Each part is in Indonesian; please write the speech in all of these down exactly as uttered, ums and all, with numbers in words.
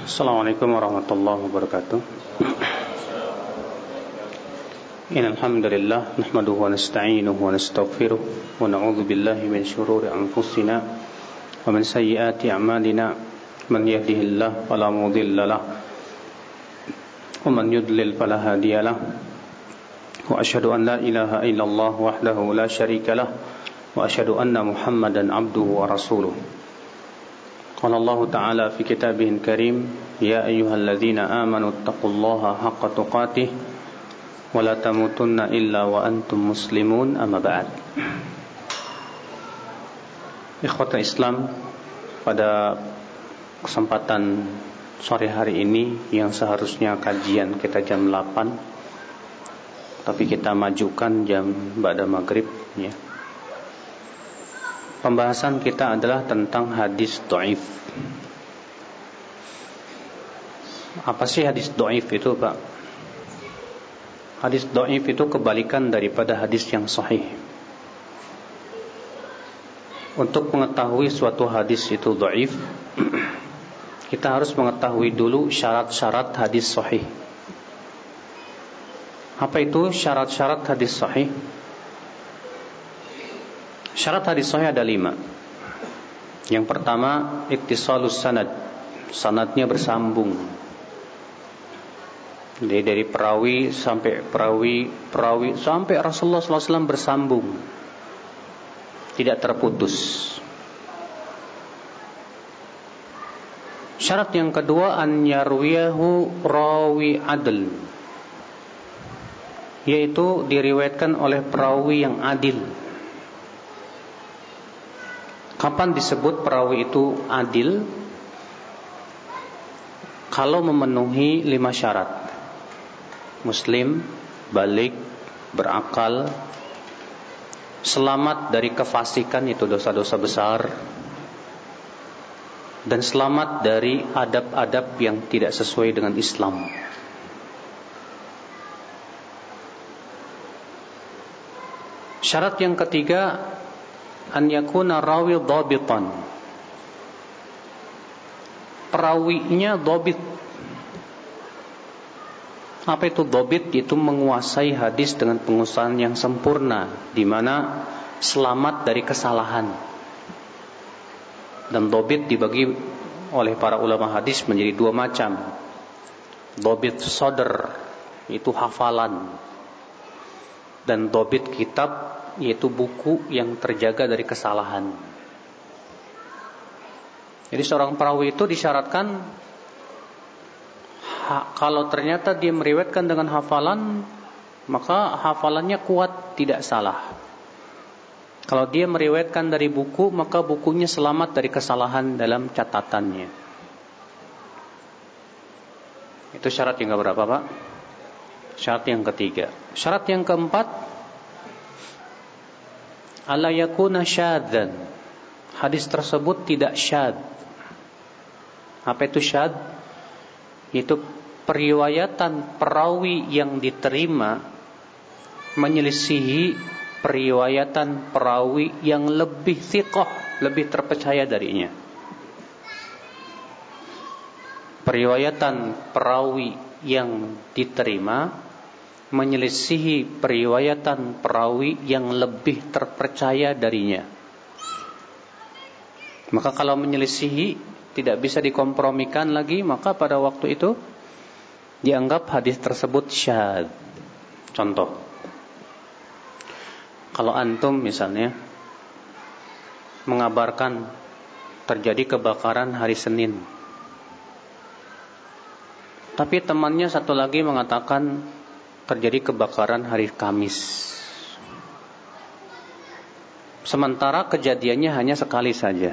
Assalamualaikum warahmatullahi wabarakatuh. Innal hamdalillah nahmaduhu wa nasta'inuhu wa nastaghfiruh wa na'udzu billahi min shururi anfusina wa min sayyiati a'malina. Man yahdihillahu fala mudilla lahu wa man yudlil fala hadiya lahu. Wa asyhadu an la ilaha illallah wahdahu la syarika lahu wa asyhadu anna Muhammadan abduhu wa rasuluh. Qala Allah Ta'ala fi kitabihil karim, ya ayyuhalladzina amanu taqullaha haqqa tuqatih wa la tamutunna illa wa antum muslimun, amma ba'd. Ikhwatul Islam, pada kesempatan sore hari ini yang seharusnya kajian kita jam delapan, tapi kita majukan jam ba'da maghrib ya. Pembahasan kita adalah tentang hadis dhaif. Apa sih hadis dhaif itu, Pak? Hadis dhaif itu kebalikan daripada hadis yang sahih. Untuk mengetahui suatu hadis itu dhaif, kita harus mengetahui dulu syarat-syarat hadis sahih. Apa itu syarat-syarat hadis sahih? Syarat hadis sahih ada lima. Yang pertama, ittisalus sanad. Sanadnya bersambung. Jadi dari perawi sampai perawi, perawi sampai Rasulullah sallallahu alaihi wasallam bersambung, tidak terputus. Syarat yang kedua, an yarwiyahu rawi adl, yaitu diriwayatkan oleh perawi yang adil. Kapan disebut perawi itu adil? Kalau memenuhi lima syarat: muslim, balik, berakal, selamat dari kefasikan, itu dosa-dosa besar, dan selamat dari adab-adab yang tidak sesuai dengan Islam. Syarat yang ketiga, an yakuna rawi dhabitan. Perawinya dhabit. Apa itu dhabit? Itu menguasai hadis dengan penguasaan yang sempurna, di mana selamat dari kesalahan. Dan dhabit dibagi oleh para ulama hadis menjadi dua macam. Dhabit sadr, itu hafalan, dan dhabit kitab, yaitu buku yang terjaga dari kesalahan. Jadi seorang perawi itu disyaratkan ha, kalau ternyata dia meriwayatkan dengan hafalan, maka hafalannya kuat, tidak salah. Kalau dia meriwayatkan dari buku, maka bukunya selamat dari kesalahan dalam catatannya. Itu syarat yang keberapa, Pak? Syarat yang ketiga. Syarat yang keempat, alla yakuna syadzan. Hadis tersebut tidak syadz. Apa itu syadz? Itu periwayatan perawi yang diterima menyelisihi periwayatan perawi yang lebih thiqah, lebih terpercaya darinya. Periwayatan perawi yang diterima menyelisihi periwayatan perawi yang lebih terpercaya darinya. Maka kalau menyelisihi, tidak bisa dikompromikan lagi, maka pada waktu itu dianggap hadis tersebut syadz. Contoh, kalau antum misalnya mengabarkan terjadi kebakaran hari Senin, tapi temannya satu lagi mengatakan terjadi kebakaran hari Kamis, sementara kejadiannya hanya sekali saja.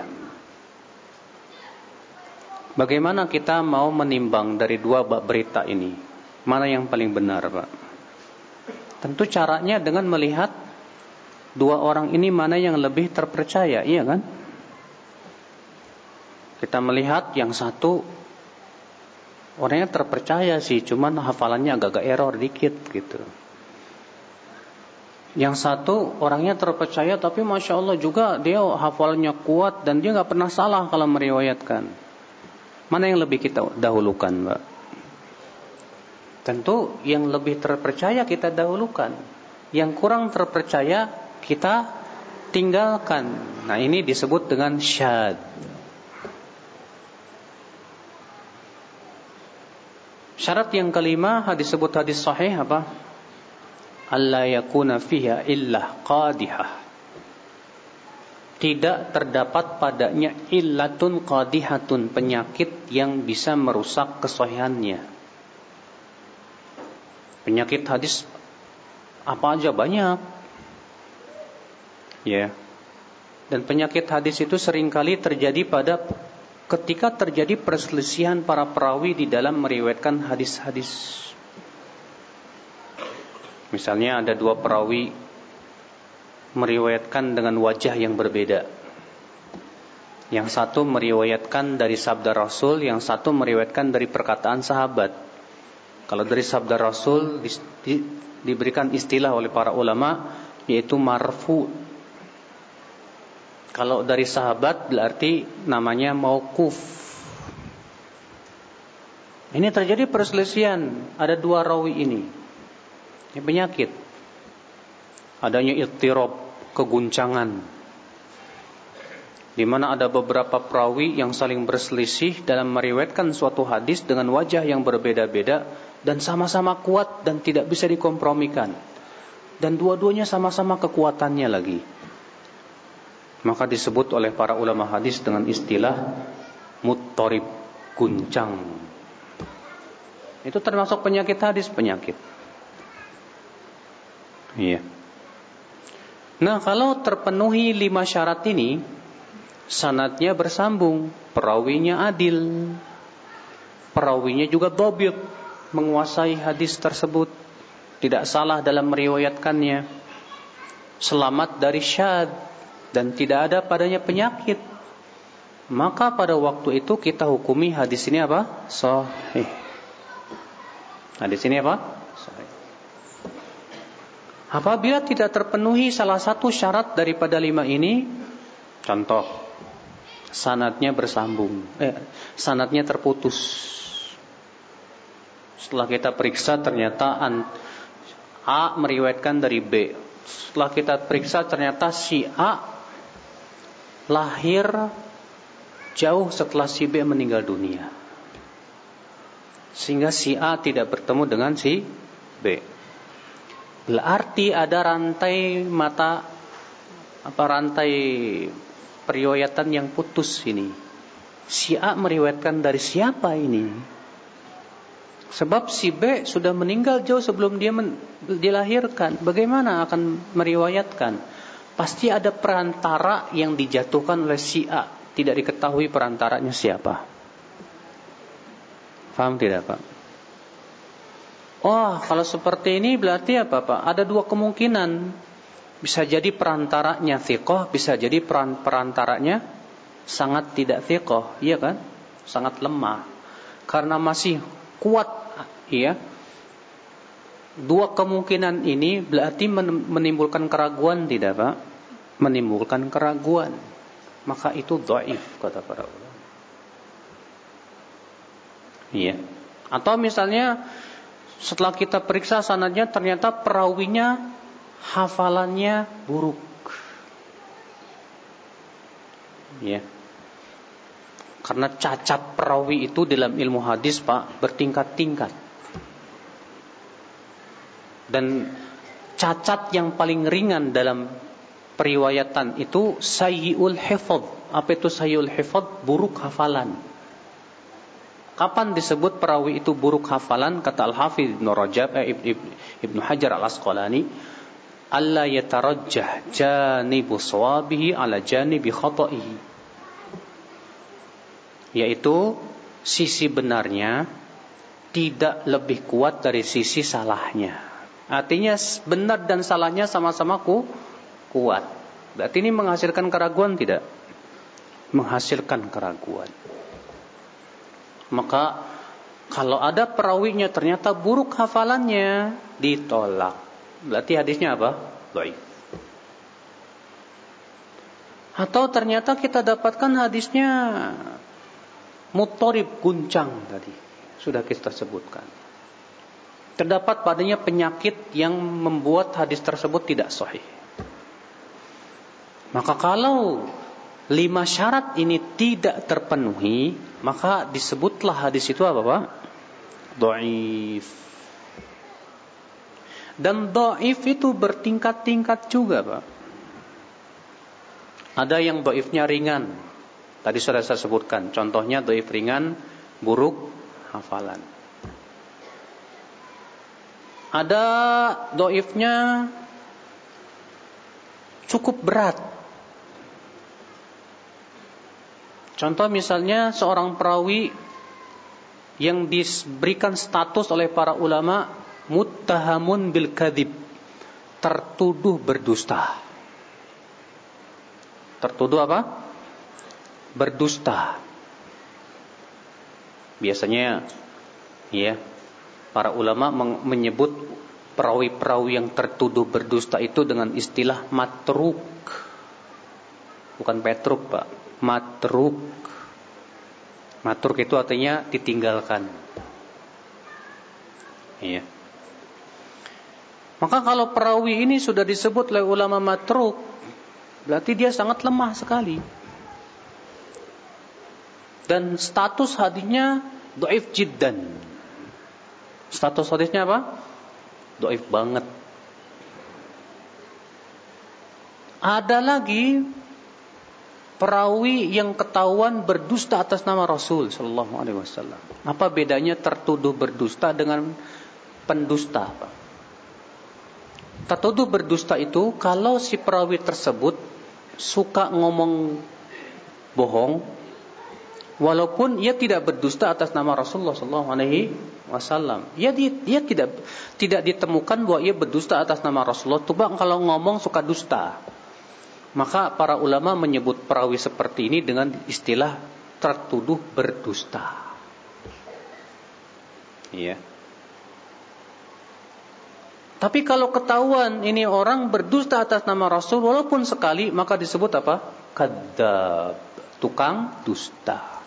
Bagaimana kita mau menimbang dari dua berita ini? Mana yang paling benar, Pak? Tentu caranya dengan melihat dua orang ini mana yang lebih terpercaya, iya kan? Kita melihat yang satu orangnya terpercaya sih, cuman hafalannya agak-agak error dikit gitu. Yang satu orangnya terpercaya, tapi Masya Allah juga dia hafalannya kuat dan dia gak pernah salah kalau meriwayatkan. Mana yang lebih kita dahulukan, Mbak? Tentu yang lebih terpercaya kita dahulukan. Yang kurang terpercaya kita tinggalkan. Nah, ini disebut dengan syad. Syarat yang kelima disebut hadis sahih apa? Alla yakuna fiha illa qadihah. Tidak terdapat padanya illatun qadihatun, penyakit yang bisa merusak kesahihannya. Penyakit hadis apa aja banyak. Ya. Dan penyakit hadis itu seringkali terjadi pada ketika terjadi perselisihan para perawi di dalam meriwayatkan hadis-hadis. Misalnya ada dua perawi meriwayatkan dengan wajah yang berbeda. Yang satu meriwayatkan dari sabda Rasul, yang satu meriwayatkan dari perkataan sahabat. Kalau dari sabda Rasul di, di, diberikan istilah oleh para ulama yaitu marfu. Kalau dari sahabat berarti namanya mauquf. Ini terjadi perselisihan, ada dua rawi ini. Ini penyakit. Adanya ittirab, keguncangan, di mana ada beberapa perawi yang saling berselisih dalam meriwayatkan suatu hadis dengan wajah yang berbeda-beda dan sama-sama kuat dan tidak bisa dikompromikan, dan dua-duanya sama-sama kekuatannya lagi. Maka disebut oleh para ulama hadis dengan istilah muttarib, guncang. Itu termasuk penyakit hadis, penyakit. Iya. Nah, kalau terpenuhi lima syarat ini, sanadnya bersambung, perawinya adil, perawinya juga dhabit, menguasai hadis tersebut, tidak salah dalam meriwayatkannya, selamat dari syad, dan tidak ada padanya penyakit, maka pada waktu itu kita hukumi hadis ini apa? Sahih. Hadis ini apa? Sahih. Apabila tidak terpenuhi salah satu syarat daripada lima ini, contoh, sanadnya bersambung, eh, sanadnya terputus. Setelah kita periksa ternyata A meriwayatkan dari B. Setelah kita periksa ternyata si A lahir jauh setelah si B meninggal dunia, sehingga si A tidak bertemu dengan si B. Berarti ada rantai mata, apa rantai periwayatan yang putus ini. Si A meriwayatkan dari siapa ini? Sebab si B sudah meninggal jauh sebelum dia men- dilahirkan. Bagaimana akan meriwayatkan? Pasti ada perantara yang dijatuhkan oleh si A. Tidak diketahui perantaranya siapa. Faham tidak, Pak? Oh, kalau seperti ini berarti apa, Pak? Ada dua kemungkinan. Bisa jadi perantaranya thiqah, bisa jadi peran, perantaranya sangat tidak thiqah, iya kan? Sangat lemah. Karena masih kuat, iya. Dua kemungkinan ini berarti menimbulkan keraguan tidak, Pak? Menimbulkan keraguan. Maka itu dhaif kata para ulama. Iya. Atau misalnya setelah kita periksa sanadnya ternyata perawinya hafalannya buruk. Ya. Karena cacat perawi itu dalam ilmu hadis, Pak, bertingkat-tingkat. Dan cacat yang paling ringan dalam periwayatan itu sayyi'ul hifdz. Apa itu sayyi'ul hifdz? Buruk hafalan. Kapan disebut perawi itu buruk hafalan? Kata Al-Hafidz Ibnu Rajab, eh, Ibnu Hajar Al-Asqalani, alla yatarajjah janibu shawabihi ala janibi khata'ihi. Yaitu sisi benarnya tidak lebih kuat dari sisi salahnya. Artinya benar dan salahnya sama-sama ku, kuat. Berarti ini menghasilkan keraguan tidak? Menghasilkan keraguan. Maka kalau ada perawinya ternyata buruk hafalannya, ditolak. Berarti hadisnya apa? Dhaif. Atau ternyata kita dapatkan hadisnya Muttarib, guncang tadi sudah kita sebutkan. Terdapat padanya penyakit yang membuat hadis tersebut tidak sahih. Maka kalau lima syarat ini tidak terpenuhi, maka disebutlah hadis itu apa, Pak? Dhaif. Dan dhaif itu bertingkat-tingkat juga, Pak. Ada yang dhaifnya ringan. Tadi sudah saya sebutkan. Contohnya dhaif ringan, buruk hafalan. Ada dhaifnya cukup berat. Contoh misalnya seorang perawi yang diberikan status oleh para ulama muttahamun bil kadzib, tertuduh berdusta. Tertuduh apa? Berdusta. Biasanya ya, para ulama menyebut perawi-perawi yang tertuduh berdusta itu dengan istilah matruk. Bukan petruk, Pak. Matruk. Matruk itu artinya ditinggalkan. Iya. Maka kalau perawi ini sudah disebut oleh ulama matruk, berarti dia sangat lemah sekali. Dan status hadisnya dhaif jiddan. Status hadisnya apa? Dhaif banget. Ada lagi perawi yang ketahuan berdusta atas nama Rasul sallallahu alaihi wasallam. Apa bedanya tertuduh berdusta dengan pendusta, Pak? Tertuduh berdusta itu kalau si perawi tersebut suka ngomong bohong, walaupun ia tidak berdusta atas nama Rasulullah sallallahu alaihi wasallam. Ia dia tidak tidak ditemukan bahwa ia berdusta atas nama Rasulullah. Coba kalau ngomong suka dusta. Maka para ulama menyebut perawi seperti ini dengan istilah tertuduh berdusta. Iya. Tapi kalau ketahuan ini orang berdusta atas nama Rasul walaupun sekali, maka disebut apa? Kadzdzab, tukang dusta.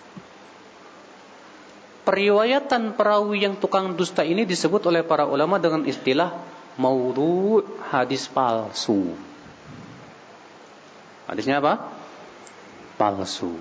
Periwayatan perawi yang tukang dusta ini disebut oleh para ulama dengan istilah maudhu', hadis palsu. Hadisnya apa? Palsu.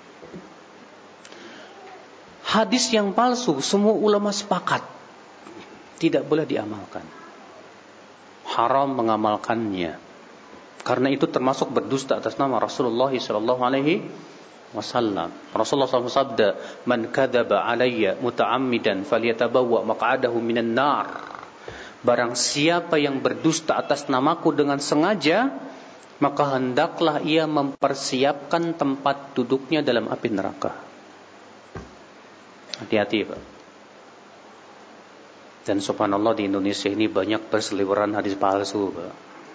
Hadis yang palsu semua ulama sepakat tidak boleh diamalkan. Haram mengamalkannya. Karena itu termasuk berdusta atas nama Rasulullah sallallahu alaihi wasallam. Rasulullah sallallahu alaihi wasallam sabda, "Man kadzaba alayya muta'ammidan falyatabawwa maq'adahu minan nar." Barang siapa yang berdusta atas namaku dengan sengaja, maka hendaklah ia mempersiapkan tempat duduknya dalam api neraka. Hati-hati, Pak. Dan subhanallah di Indonesia ini banyak berseliweran hadis palsu, Pak.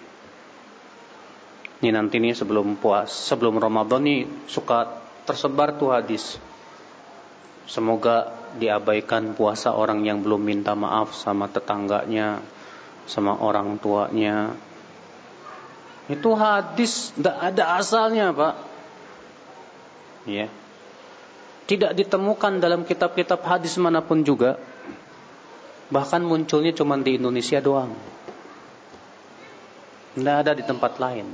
Ini nanti nih sebelum puas, sebelum Ramadan nih suka tersebar tuh hadis. Semoga diabaikan puasa orang yang belum minta maaf sama tetangganya, sama orang tuanya. Itu hadis tidak ada asalnya, Pak. Ya. Tidak ditemukan dalam kitab-kitab hadis manapun juga. Bahkan munculnya cuma di Indonesia doang. Tidak ada di tempat lain.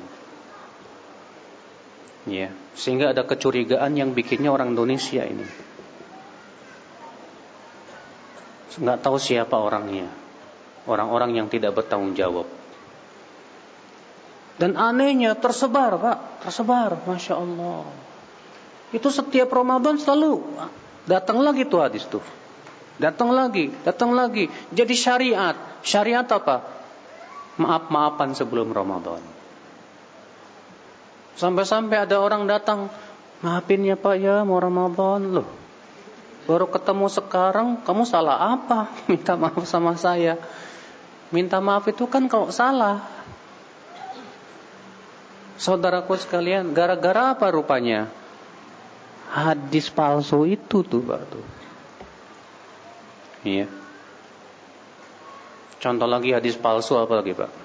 Ya, sehingga ada kecurigaan yang bikinnya orang Indonesia ini. Enggak tahu siapa orangnya. Orang-orang yang tidak bertanggung jawab. Dan anehnya tersebar, Pak, tersebar, Masya Allah. Itu setiap Ramadan selalu datang lagi tuh hadis tuh. Datang lagi, datang lagi. Jadi syariat. Syariat apa? Maaf-maafan sebelum Ramadan. Sampai-sampai ada orang datang, maafin ya Pak ya, mau Ramadan. Loh, baru ketemu sekarang, kamu salah apa? Minta maaf sama saya. Minta maaf itu kan kalau salah. Saudaraku sekalian, gara-gara apa rupanya? Hadis palsu itu tuh, Pak tuh. Iya. Contoh lagi hadis palsu apa lagi, Pak?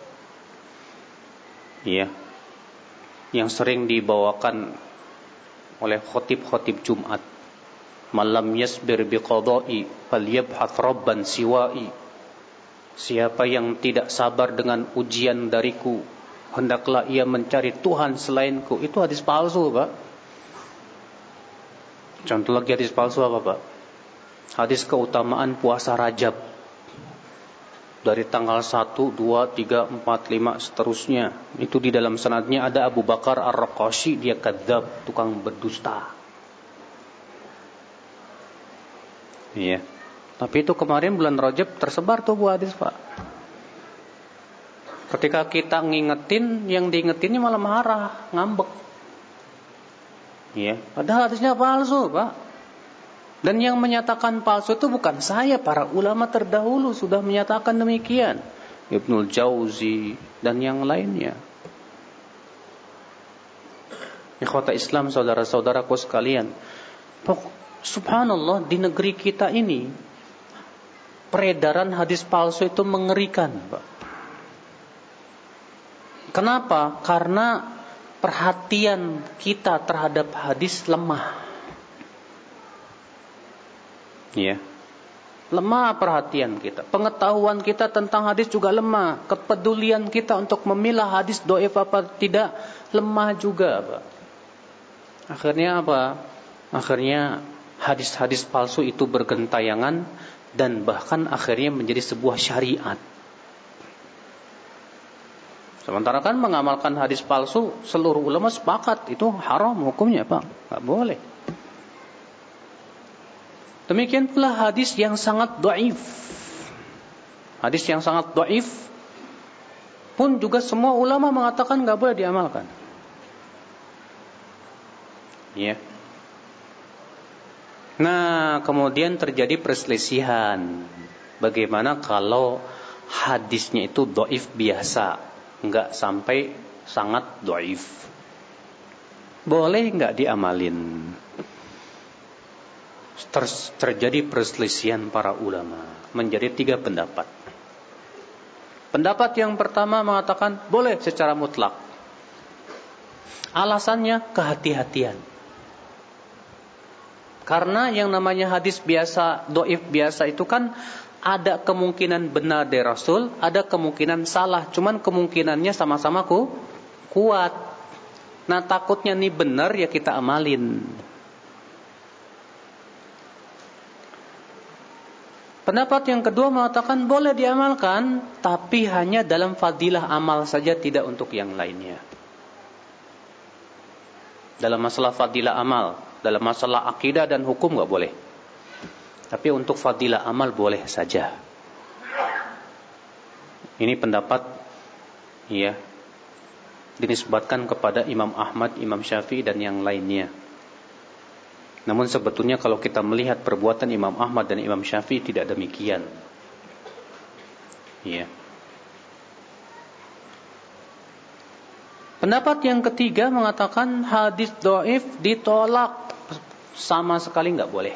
Iya. Yang sering dibawakan oleh khotib-khotib Jumat. Malam yasbir biqada'i falyabhath rabban siwa'i. Siapa yang tidak sabar dengan ujian dariku, hendaklah ia mencari Tuhan selainku. Itu hadis palsu, Pak. Contoh lagi hadis palsu apa, Pak? Hadis keutamaan puasa Rajab. Dari tanggal satu, dua, tiga, empat, lima, seterusnya. Itu di dalam sanadnya ada Abu Bakar Ar-Raqashi, dia kadzab, tukang berdusta. Iya. Tapi itu kemarin bulan Rajab tersebar tuh buah hadis, Pak. Ketika kita ngingetin, yang diingetinnya malah marah, ngambek. Iya. Padahal hadisnya palsu, Pak. Dan yang menyatakan palsu itu bukan saya, para ulama terdahulu sudah menyatakan demikian. Ibnul Jauzi dan yang lainnya. Ikhwata Islam, saudara-saudaraku sekalian. Subhanallah, di negeri kita ini peredaran hadis palsu itu mengerikan, Pak. Kenapa? Karena perhatian kita terhadap hadis lemah. Ya. Lemah perhatian kita. Pengetahuan kita tentang hadis juga lemah. Kepedulian kita untuk memilah hadis dhaif apa tidak lemah juga, Pak. Akhirnya apa? Akhirnya hadis-hadis palsu itu bergentayangan dan bahkan akhirnya menjadi sebuah syariat. Sementara kan mengamalkan hadis palsu, seluruh ulama sepakat itu haram hukumnya, Pak. Enggak boleh. Demikian pula hadis yang sangat dhaif. Hadis yang sangat dhaif pun juga semua ulama mengatakan enggak boleh diamalkan. Ya. Nah, kemudian terjadi perselisihan. Bagaimana kalau hadisnya itu dhaif biasa, enggak sampai sangat dhaif? Boleh enggak diamalin? Ter- terjadi perselisihan para ulama menjadi tiga pendapat. Pendapat yang pertama mengatakan boleh secara mutlak. Alasannya kehati-hatian. Karena yang namanya hadis biasa, dhaif biasa itu kan ada kemungkinan benar dari Rasul, ada kemungkinan salah. Cuman kemungkinannya sama-sama ku, kuat. Nah, takutnya nih benar ya kita amalin. Pendapat yang kedua mengatakan boleh diamalkan, tapi hanya dalam fadilah amal saja, tidak untuk yang lainnya. Dalam masalah fadilah amal, dalam masalah akidah dan hukum enggak boleh. Tapi untuk fadilah amal boleh saja. Ini pendapat ya dinisbatkan kepada Imam Ahmad, Imam Syafi'i dan yang lainnya. Namun sebetulnya kalau kita melihat perbuatan Imam Ahmad dan Imam Syafi'i tidak demikian. Ya. Pendapat yang ketiga mengatakan hadis dhaif ditolak, sama sekali enggak boleh.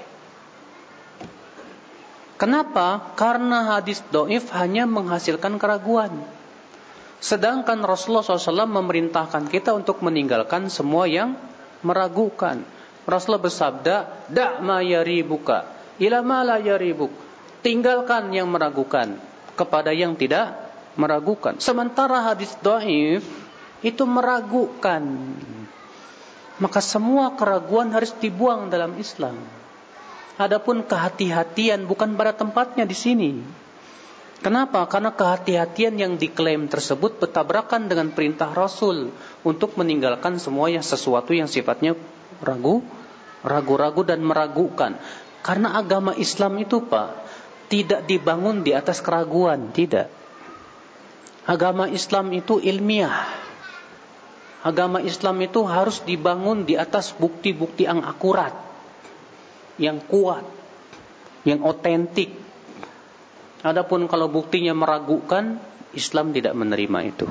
Kenapa? Karena hadis dhaif hanya menghasilkan keraguan. Sedangkan Rasulullah shallallahu alaihi wasallam memerintahkan kita untuk meninggalkan semua yang meragukan. Rasulullah bersabda, "Da' ma yaribuka ila ma la yaribuk." Tinggalkan yang meragukan kepada yang tidak meragukan. Sementara hadis dhaif itu meragukan. Maka semua keraguan harus dibuang dalam Islam. Adapun kehati-hatian bukan pada tempatnya di sini. Kenapa? Karena kehati-hatian yang diklaim tersebut bertabrakan dengan perintah Rasul untuk meninggalkan semuanya sesuatu yang sifatnya ragu, ragu-ragu dan meragukan. Karena agama Islam itu, Pak, tidak dibangun di atas keraguan, tidak. Agama Islam itu ilmiah. Agama Islam itu harus dibangun di atas bukti-bukti yang akurat, yang kuat, yang otentik. Adapun kalau buktinya meragukan, Islam tidak menerima itu.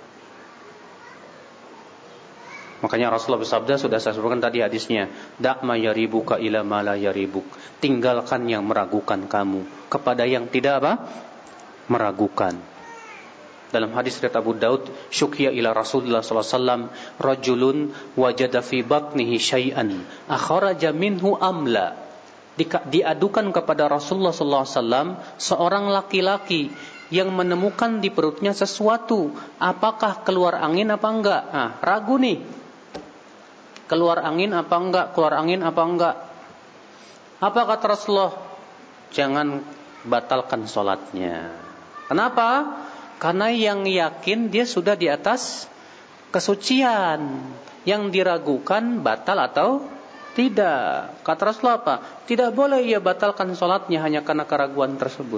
Makanya Rasulullah bersabda, sudah saya sebutkan tadi hadisnya, "Da' ma yaribuka ila ma la yaribuk." Tinggalkan yang meragukan kamu kepada yang tidak apa? Meragukan. Dalam hadis riwayat Abu Daud, syukiya ila Rasulullah sallallahu alaihi wasallam rajulun wajada fi batnihi syai'an akhraja minhu amla. Diadukan kepada Rasulullah sallallahu alaihi wasallam seorang laki-laki yang menemukan di perutnya sesuatu, apakah keluar angin apa enggak? Nah, ragu nih. Keluar angin apa enggak? Keluar angin apa enggak? Apa kata Rasulullah? Jangan batalkan salatnya. Kenapa? Karena yang yakin dia sudah di atas kesucian. Yang diragukan batal atau tidak. Kata Rasulullah apa? Tidak boleh ia batalkan salatnya hanya karena keraguan tersebut.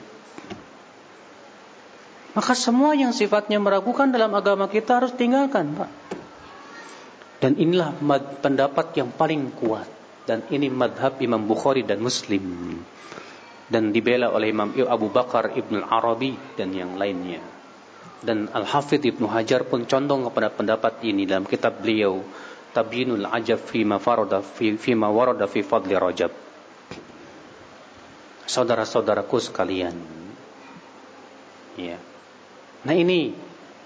Maka semua yang sifatnya meragukan dalam agama kita harus tinggalkan, Pak. Dan inilah pendapat yang paling kuat. Dan ini madhab Imam Bukhari dan Muslim. Dan dibela oleh Imam Abu Bakar Ibn Arabi dan yang lainnya. Dan Al-Hafidh Ibnu Hajar pun condong kepada pendapat ini dalam kitab beliau Tabyinul Ajab Fima Farada fi Fima Warada fi Fadli Rajab. Saudara-saudaraku sekalian. Ya. Nah ini.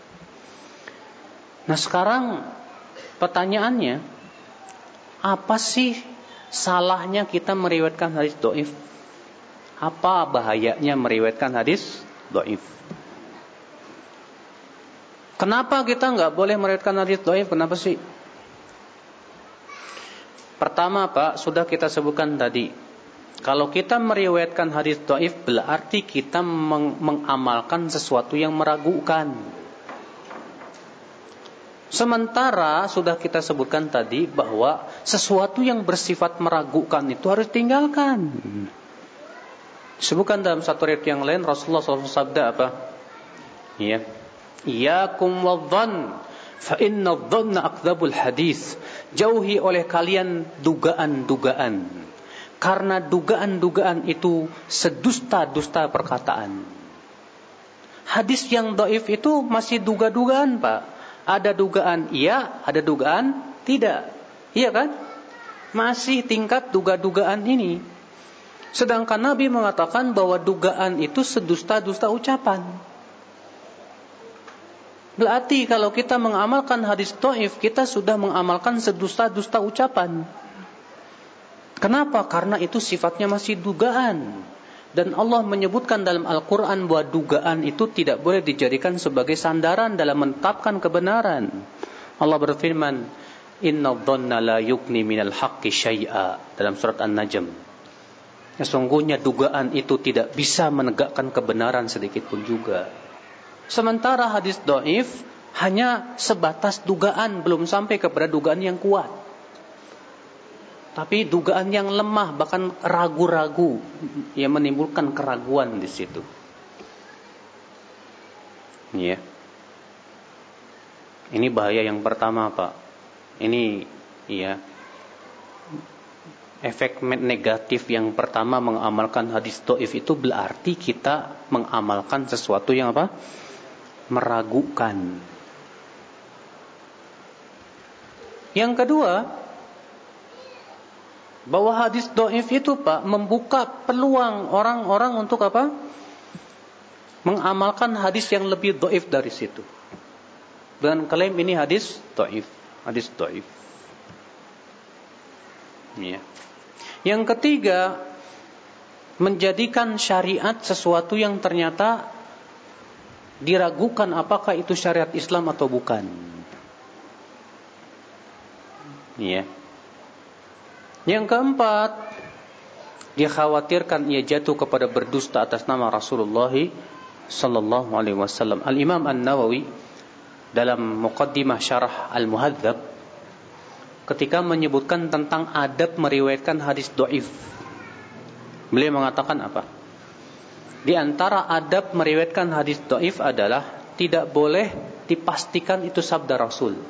Nah sekarang pertanyaannya, apa sih salahnya kita meriwayatkan hadis dhaif? Apa bahayanya meriwayatkan hadis dhaif? Kenapa kita nggak boleh meriwayatkan hadis dhaif? Kenapa sih? Pertama, Pak, sudah kita sebutkan tadi. Kalau kita meriwayatkan hadis dhaif berarti kita meng- mengamalkan sesuatu yang meragukan. Sementara sudah kita sebutkan tadi bahwa sesuatu yang bersifat meragukan itu harus tinggalkan. Sebutkan dalam satu riwayat yang lain Rasulullah shallallahu alaihi wasallam sabda apa? Iya. Iyakum wadh-dhann fa inna adh-dhanna akdzabul hadis. Jauhi oleh kalian dugaan-dugaan, karena dugaan-dugaan itu sedusta-dusta perkataan. Hadis yang dhaif itu masih duga-dugaan, Pak. Ada dugaan iya, ada dugaan tidak. Iya kan? Masih tingkat duga-dugaan ini. Sedangkan Nabi mengatakan bahwa dugaan itu sedusta-dusta ucapan. Berarti kalau kita mengamalkan hadis dhaif, kita sudah mengamalkan sedusta-dusta ucapan. Kenapa? Karena itu sifatnya masih dugaan. Dan Allah menyebutkan dalam Al-Quran bahwa dugaan itu tidak boleh dijadikan sebagai sandaran dalam menetapkan kebenaran. Allah berfirman, Inna dhanna la yukni minal haqqi syai'a, dalam surat An-Najm. Sesungguhnya dugaan itu tidak bisa menegakkan kebenaran sedikit pun juga. Sementara hadis dhaif hanya sebatas dugaan, belum sampai kepada dugaan yang kuat. Tapi dugaan yang lemah, bahkan ragu-ragu, yang menimbulkan keraguan di situ. Ya. Ini bahaya yang pertama, Pak. Ini ya. Efek negatif yang pertama mengamalkan hadis dhaif itu berarti kita mengamalkan sesuatu yang apa? Meragukan. Yang kedua, bahwa hadis dhaif itu, Pak, membuka peluang orang-orang untuk apa? Mengamalkan hadis yang lebih dhaif dari situ. Dengan klaim ini hadis dhaif, hadis dhaif. Ya. Yang ketiga, menjadikan syariat sesuatu yang ternyata diragukan apakah itu syariat Islam atau bukan. Ya. Yang keempat, dia khawatirkan ia jatuh kepada berdusta atas nama Rasulullah sallallahu alaihi wasallam. Al-Imam An-Nawawi dalam Muqaddimah Syarah Al-Muhadzab ketika menyebutkan tentang adab meriwayatkan hadis dhaif, beliau mengatakan apa? Di antara adab meriwayatkan hadis dhaif adalah tidak boleh dipastikan itu sabda Rasul.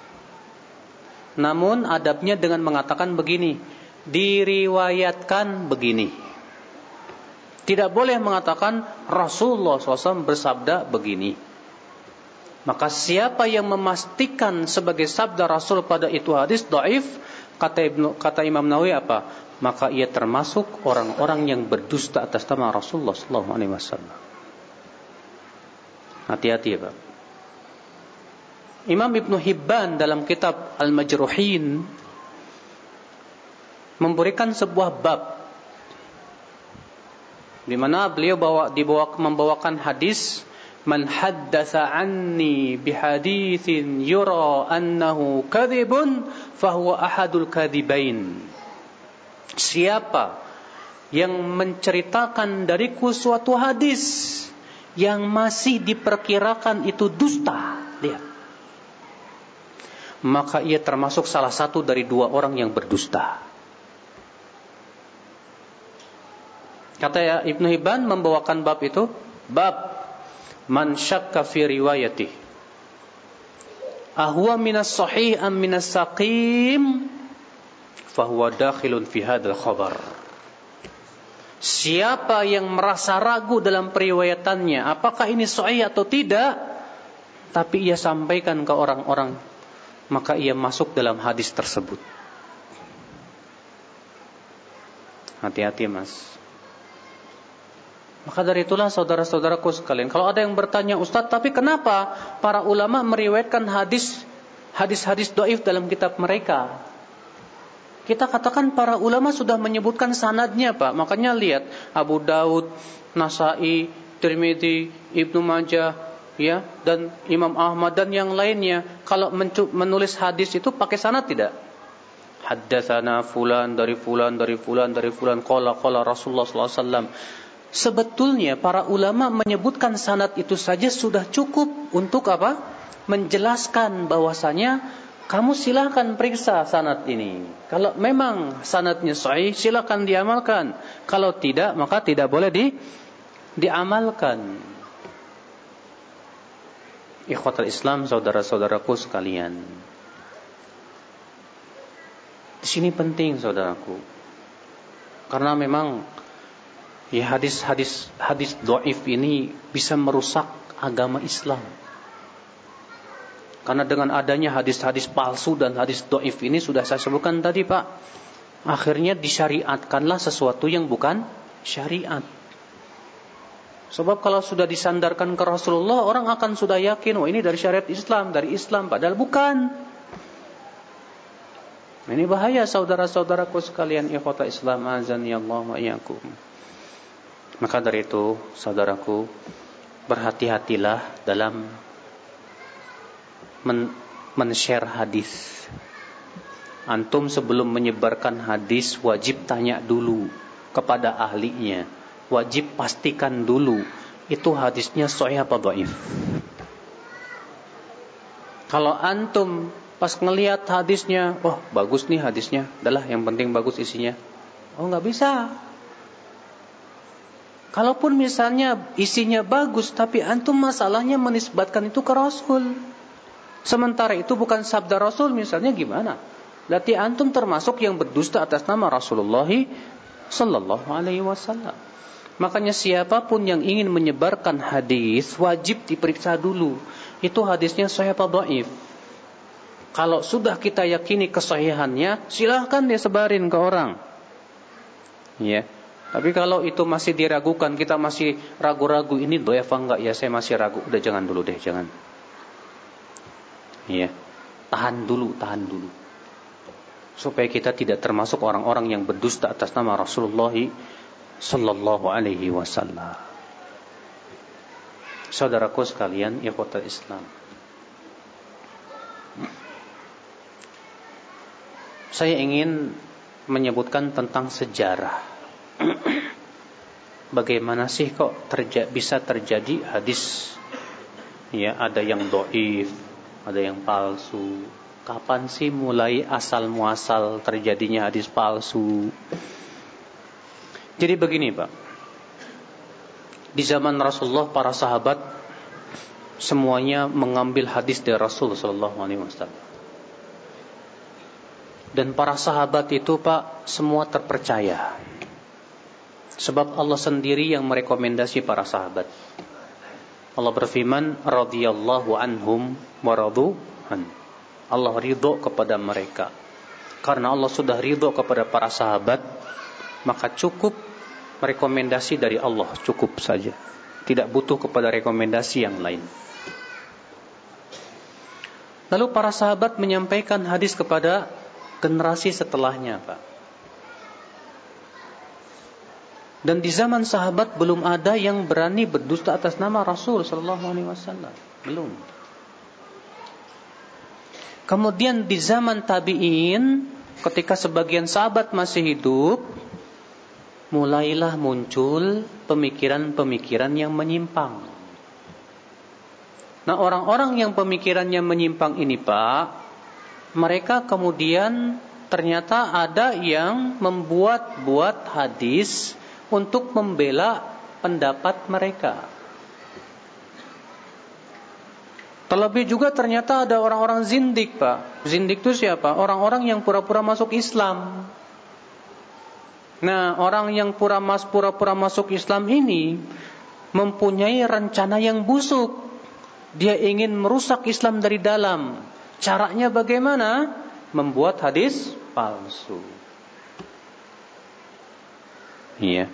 Namun adabnya dengan mengatakan begini, diriwayatkan begini. Tidak boleh mengatakan Rasulullah shallallahu alaihi wasallam bersabda begini. Maka siapa yang memastikan sebagai sabda Rasul pada itu hadis dhaif, kata Ibnu, kata Imam Nawawi apa? Maka ia termasuk orang-orang yang berdusta atas nama Rasulullah sallallahu alaihi wasallam. Hati-hati ya, Pak. Imam Ibnu Hibban dalam kitab Al-Majruhin memberikan sebuah bab di mana beliau bawa dibawa membawakan hadis, man haddatsa anni bihaditsin yura annahu kadzibun fahuwa ahadul kadzibain. Siapa yang menceritakan dariku suatu hadis yang masih diperkirakan itu dusta, lihat, maka ia termasuk salah satu dari dua orang yang berdusta. Kata ya, Ibnu Hibban membawakan bab itu, bab man syakka fi riwayati ahwa minas sahih am minas saqim fahuwa dakhilun fi hadzal khabar. Siapa yang merasa ragu dalam periwayatannya, apakah ini sahih atau tidak, tapi ia sampaikan ke orang-orang, maka ia masuk dalam hadis tersebut. Hati-hati, Mas. Maka dari itulah saudara-saudaraku sekalian, kalau ada yang bertanya, Ustaz, tapi kenapa para ulama meriwayatkan hadis hadis-hadis dhaif dalam kitab mereka? Kita katakan para ulama sudah menyebutkan sanadnya, Pak. Makanya lihat Abu Daud, Nasai, Tirmidzi, Ibnu Majah, ya, dan Imam Ahmad dan yang lainnya. Kalau menulis hadis itu pakai sanad tidak? Haddatsana fulan dari fulan dari fulan dari fulan qala qala Rasulullah sallallahu alaihi wasallam. Sebetulnya para ulama menyebutkan sanad itu saja sudah cukup untuk apa? Menjelaskan bahwasanya kamu silakan periksa sanad ini. Kalau memang sanadnya sahih, silakan diamalkan. Kalau tidak, maka tidak boleh di diamalkan. Ikhwatul Islam, saudara-saudaraku sekalian. Di sini penting, saudaraku. Karena memang ya hadis-hadis hadis dhaif ini bisa merusak agama Islam. Karena dengan adanya hadis-hadis palsu dan hadis dhaif ini sudah saya sebutkan tadi, Pak, akhirnya disyariatkanlah sesuatu yang bukan syariat. Sebab kalau sudah disandarkan ke Rasulullah, orang akan sudah yakin, oh ini dari syariat Islam, dari Islam, padahal bukan. Ini bahaya, saudara-saudaraku sekalian, ikhwata Islam, azan ya Allah wa iyyakum. Maka dari itu, saudaraku, berhati-hatilah dalam men- men-share hadis. Antum sebelum menyebarkan hadis wajib tanya dulu kepada ahlinya. Wajib pastikan dulu itu hadisnya sahih apa dhaif. Kalau antum pas ngelihat hadisnya, wah bagus nih hadisnya, adalah yang penting bagus isinya. Oh nggak bisa. Kalaupun misalnya isinya bagus, tapi antum masalahnya menisbatkan itu ke Rasul. Sementara itu bukan sabda Rasul, misalnya gimana? Berarti antum termasuk yang berdusta atas nama Rasulullah sallallahu alaihi wasallam. Makanya siapapun yang ingin menyebarkan hadis wajib diperiksa dulu. Itu hadisnya sahih atau dhaif. Kalau sudah kita yakini kesahihannya, silahkan disebarin ke orang. Ya. Tapi kalau itu masih diragukan, kita masih ragu-ragu, ini dhaif enggak ya, saya masih ragu, udah jangan dulu deh, jangan. Ya, tahan dulu, tahan dulu, supaya kita tidak termasuk orang-orang yang berdusta atas nama Rasulullah sallallahu alaihi wasallam. Saudaraku sekalian, ikhwatul Islam, saya ingin menyebutkan tentang sejarah. Bagaimana sih kok terja- bisa terjadi hadis, ya, ada yang dhaif, ada yang palsu. Kapan sih mulai asal muasal terjadinya hadis palsu? Jadi begini, Pak. Di zaman Rasulullah, para sahabat semuanya mengambil hadis dari Rasul sallallahu alaihi wasallam. Dan para sahabat itu, Pak, semua terpercaya. Sebab Allah sendiri yang merekomendasi para sahabat. Allah berfirman, radhiyallahu anhum wa radu an. Allah ridho kepada mereka. Karena Allah sudah ridho kepada para sahabat, maka cukup rekomendasi dari Allah, cukup saja. Tidak butuh kepada rekomendasi yang lain. Lalu para sahabat menyampaikan hadis kepada generasi setelahnya, Pak. Dan di zaman sahabat belum ada yang berani berdusta atas nama Rasul sallallahu alaihi wasallam. Belum. Kemudian di zaman tabi'in, ketika sebagian sahabat masih hidup, mulailah muncul pemikiran-pemikiran yang menyimpang. Nah, orang-orang yang pemikirannya menyimpang ini, Pak, mereka kemudian ternyata ada yang membuat-buat hadis untuk membela pendapat mereka. Terlebih juga ternyata ada orang-orang zindik, Pak. Zindik itu siapa? Orang-orang yang pura-pura masuk Islam. Nah, orang yang pura mas pura-pura masuk Islam ini mempunyai rencana yang busuk. Dia ingin merusak Islam dari dalam. Caranya bagaimana? Membuat hadis palsu. Iya.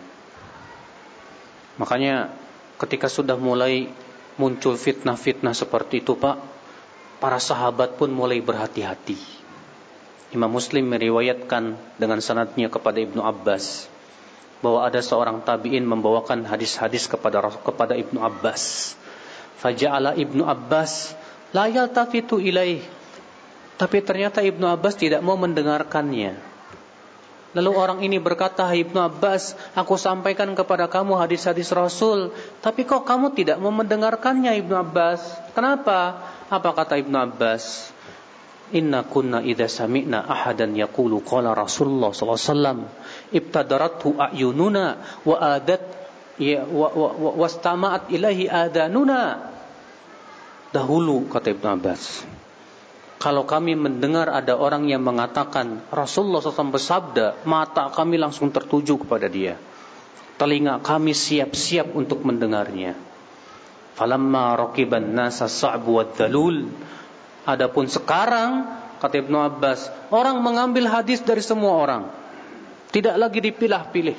Makanya ketika sudah mulai muncul fitnah-fitnah seperti itu, Pak, para sahabat pun mulai berhati-hati. Imam Muslim meriwayatkan dengan sanadnya kepada Ibnu Abbas bahwa ada seorang tabi'in membawakan hadis-hadis kepada kepada Ibnu Abbas. Faja'ala Ibnu Abbas la yaltafitu ilaih. Tapi ternyata Ibnu Abbas tidak mau mendengarkannya. Lalu orang ini berkata, Ibnu Abbas, aku sampaikan kepada kamu hadis-hadis Rasul, tapi kok kamu tidak mau mendengarkannya, Ibnu Abbas? Kenapa? Apa kata Ibnu Abbas? Inna kunna idza sami'na ahadan yaqulu qala Rasulullah sallallahu alaihi wasallam ibtadarathu a'yununa wa adat ya wa wastama'at ilahi adanuna. Dahulu, kata Ibnu Abbas, kalau kami mendengar ada orang yang mengatakan Rasulullah sallallahu alaihi wasallam bersabda, mata kami langsung tertuju kepada dia. Telinga kami siap-siap untuk mendengarnya. Falamma raqiban nasa sa'bu wad-dalul. Adapun sekarang, kata Ibnu Abbas, orang mengambil hadis dari semua orang. Tidak lagi dipilah-pilih.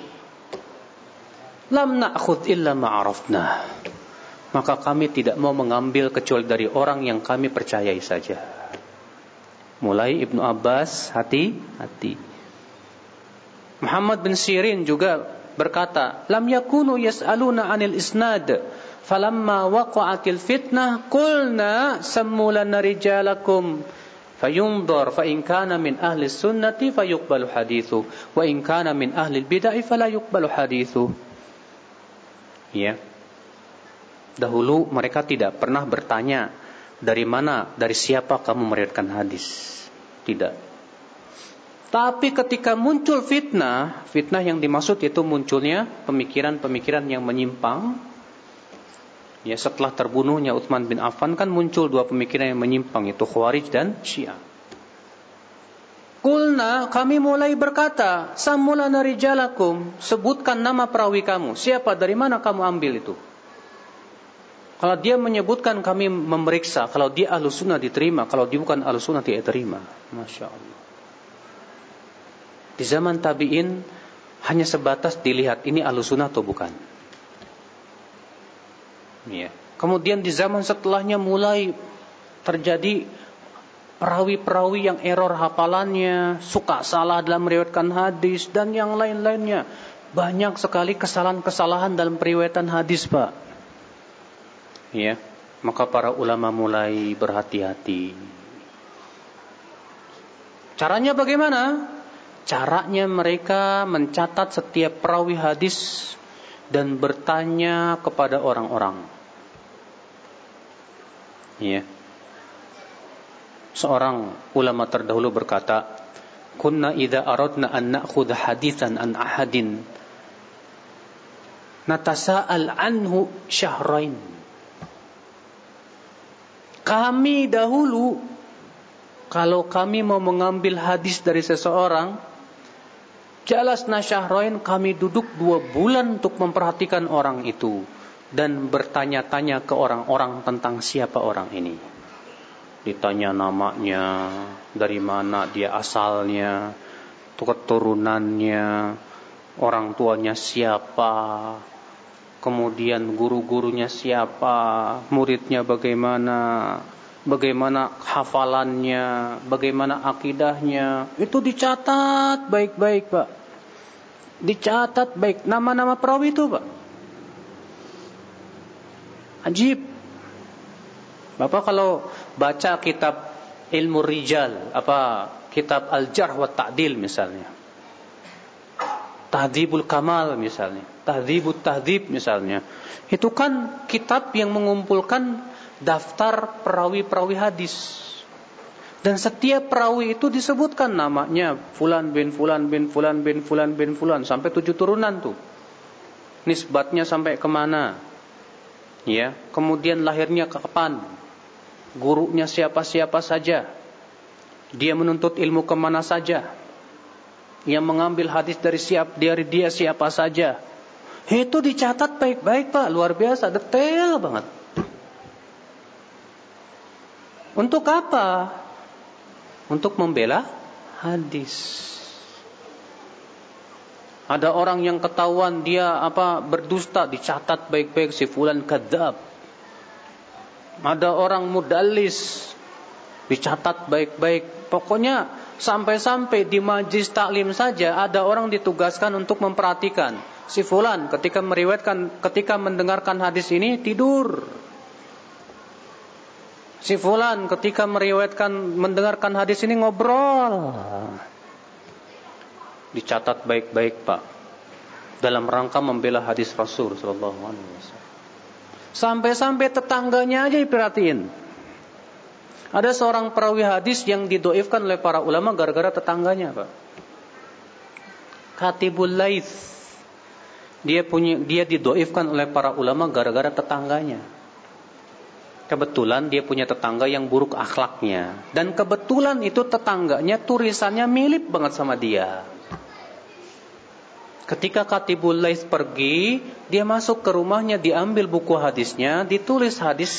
Lam na'khudh illa ma'arafna. Maka kami tidak mau mengambil kecuali dari orang yang kami percayai saja. Mulai Ibnu Abbas hati-hati. Muhammad bin Sirin juga berkata, lam yakunu yas'aluna 'anil isnad, falamma waqa'atil fitnah qulna sammu lana rijalakum fayunzar fa in kana min ahli sunnati fayuqbalu hadithu wa in kana min ahli bid'ah fala yuqbalu hadithu. Ya. Dahulu mereka tidak pernah bertanya dari mana, dari siapa kamu meriwayatkan hadis. Tidak. Tapi ketika muncul fitnah, fitnah yang dimaksud itu munculnya pemikiran-pemikiran yang menyimpang. Ya, setelah terbunuhnya Utsman bin Affan kan muncul dua pemikiran yang menyimpang, itu Khawarij dan Syiah. Qulna, kami mulai berkata, samulana rijalakum, sebutkan nama perawi kamu. Siapa, dari mana kamu ambil itu? Kalau dia menyebutkan, kami memeriksa. Kalau dia ahlu sunnah diterima, kalau dia bukan ahlu sunnah tidak terima. Masya Allah. Di zaman tabi'in hanya sebatas dilihat ini ahlu sunnah atau bukan. Ya. Kemudian di zaman setelahnya mulai terjadi perawi-perawi yang error hafalannya, suka salah dalam meriwayatkan hadis, dan yang lain-lainnya. Banyak sekali kesalahan-kesalahan dalam periwayatan hadis, Pak. Ya, maka para ulama mulai berhati-hati. Caranya bagaimana? Caranya mereka mencatat setiap perawi hadis dan bertanya kepada orang-orang. Ya. Seorang ulama terdahulu berkata, "Kunna idza aradna an na'khudha haditsan an ahadin natasa'al anhu syahrain." Kami dahulu, kalau kami mau mengambil hadis dari seseorang, jalasna syahrain, kami duduk dua bulan untuk memperhatikan orang itu dan bertanya-tanya ke orang-orang tentang siapa orang ini. Ditanya namanya, dari mana dia asalnya, keturunannya, orang tuanya siapa, kemudian guru-gurunya siapa, muridnya bagaimana, bagaimana hafalannya, bagaimana akidahnya, itu dicatat baik-baik, Pak. Dicatat baik nama-nama perawi itu, Pak. Ajib. Bapak kalau baca kitab ilmu rijal, apa kitab Al-Jarh wa Ta'dil misalnya, Tahdhibul Kamal misalnya, Tahdhibut Tahdhib misalnya, itu kan kitab yang mengumpulkan daftar perawi-perawi hadis. Dan setiap perawi itu disebutkan namanya, Fulan bin Fulan bin Fulan bin Fulan bin Fulan, sampai tujuh turunan tuh. Nisbatnya sampai kemana? Ya, kemudian lahirnya kapan? Gurunya siapa-siapa saja? Dia menuntut ilmu kemana saja? Yang mengambil hadis dari siap dari dia siapa saja? Itu dicatat baik-baik, Pak, luar biasa, detail banget. Untuk apa? Untuk membela hadis. Ada orang yang ketahuan dia apa berdusta, dicatat baik-baik, si fulan kadzab. Ada orang mudallis, dicatat baik-baik. Pokoknya sampai-sampai di majlis taklim saja ada orang ditugaskan untuk memperhatikan si fulan ketika meriwayatkan, ketika mendengarkan hadis ini tidur. Si fulan ketika meriwayatkan mendengarkan hadis ini ngobrol. Dicatat baik-baik, Pak, dalam rangka membela hadis Rasul sallallahu alaihi wasallam. Sampai-sampai tetangganya aja diperhatiin. Ada seorang perawi hadis yang didoifkan oleh para ulama gara-gara tetangganya, Pak. Katibul Laits. Dia punya dia didoifkan oleh para ulama gara-gara tetangganya. Kebetulan dia punya tetangga yang buruk akhlaknya, dan kebetulan itu tetangganya tulisannya mirip banget sama dia. Ketika Katibul Laits pergi, dia masuk ke rumahnya, diambil buku hadisnya, ditulis hadis,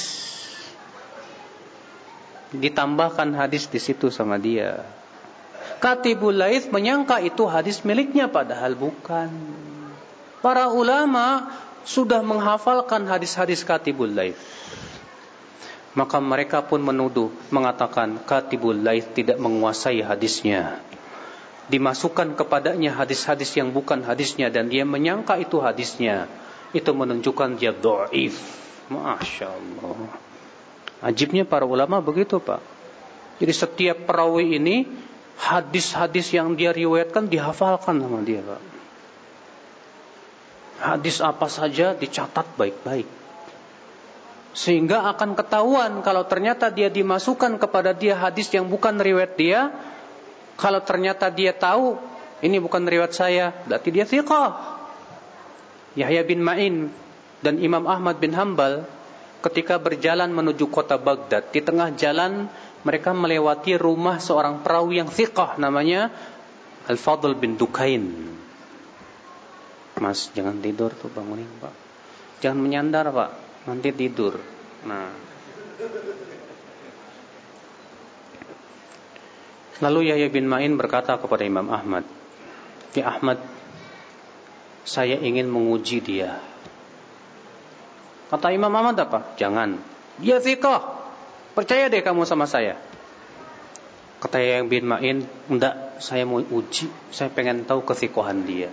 ditambahkan hadis di situ sama dia. Katibul Laits menyangka itu hadis miliknya, padahal bukan. Para ulama sudah menghafalkan hadis-hadis Katibul Laits. Maka mereka pun menuduh, mengatakan Katibul Laits tidak menguasai hadisnya. Dimasukkan kepadanya hadis-hadis yang bukan hadisnya, dan dia menyangka itu hadisnya. Itu menunjukkan dia dhaif. Masya Allah. Ajibnya para ulama begitu, Pak. Jadi setiap perawi ini, hadis-hadis yang dia riwayatkan dihafalkan sama dia, Pak. Hadis apa saja dicatat baik-baik. Sehingga akan ketahuan kalau ternyata dia dimasukkan kepada dia hadis yang bukan riwayat dia. Kalau ternyata dia tahu ini bukan riwayat saya, berarti dia thiqah. Yahya bin Ma'in dan Imam Ahmad bin Hanbal ketika berjalan menuju kota Baghdad, di tengah jalan mereka melewati rumah seorang perawi yang thiqah namanya Al-Fadl bin Dukain. Mas, jangan tidur tuh, bangunin, Pak. Jangan menyandar, Pak, nanti tidur. Nah, lalu Yahya bin Ma'in berkata kepada Imam Ahmad, "Ya Ahmad, saya ingin menguji dia." Kata Imam Ahmad apa? "Jangan. Dia thiqah. Percaya deh kamu sama saya." Kata Yahya bin Ma'in, "Enggak, saya mau uji. Saya pengen tahu kethiqahan dia."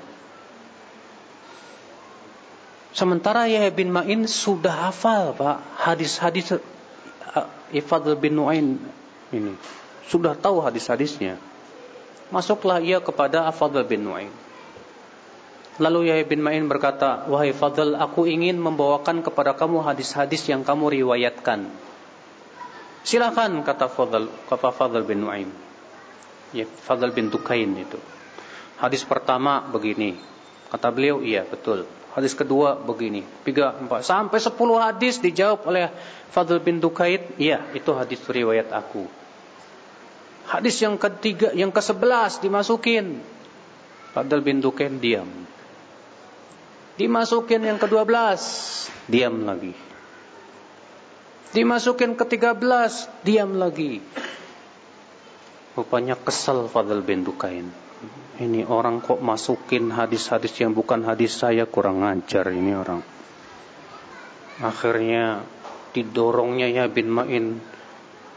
Sementara Yahya bin Ma'in sudah hafal, Pak, hadis-hadis Ifadl bin Nu'ain ini. Sudah tahu hadis-hadisnya. Masuklah ia kepada Fadl bin Nu'aim. Lalu Yahya bin Ma'in berkata, "Wahai Fadl, aku ingin membawakan kepada kamu hadis-hadis yang kamu riwayatkan." "Silakan," kata Fadl, kata Fadl bin Nu'aim. Ya, Fadl bin Dukain itu. "Hadis pertama begini." Kata beliau, "Iya, betul." Hadis kedua begini, tiga, empat, sampai sepuluh hadis dijawab oleh Fadl bin Dukain. "Iya, itu hadis riwayat aku." Hadis yang ketiga, yang ke sebelas dimasukin. Fadl bin Dukain diam. Dimasukin yang ke dua belas, diam lagi. Dimasukin ke tiga belas, diam lagi. Rupanya kesal Fadl bin Dukain. Ini orang kok masukin hadis-hadis yang bukan hadis saya, kurang ajar ini orang. Akhirnya didorongnya Yahya bin Ma'in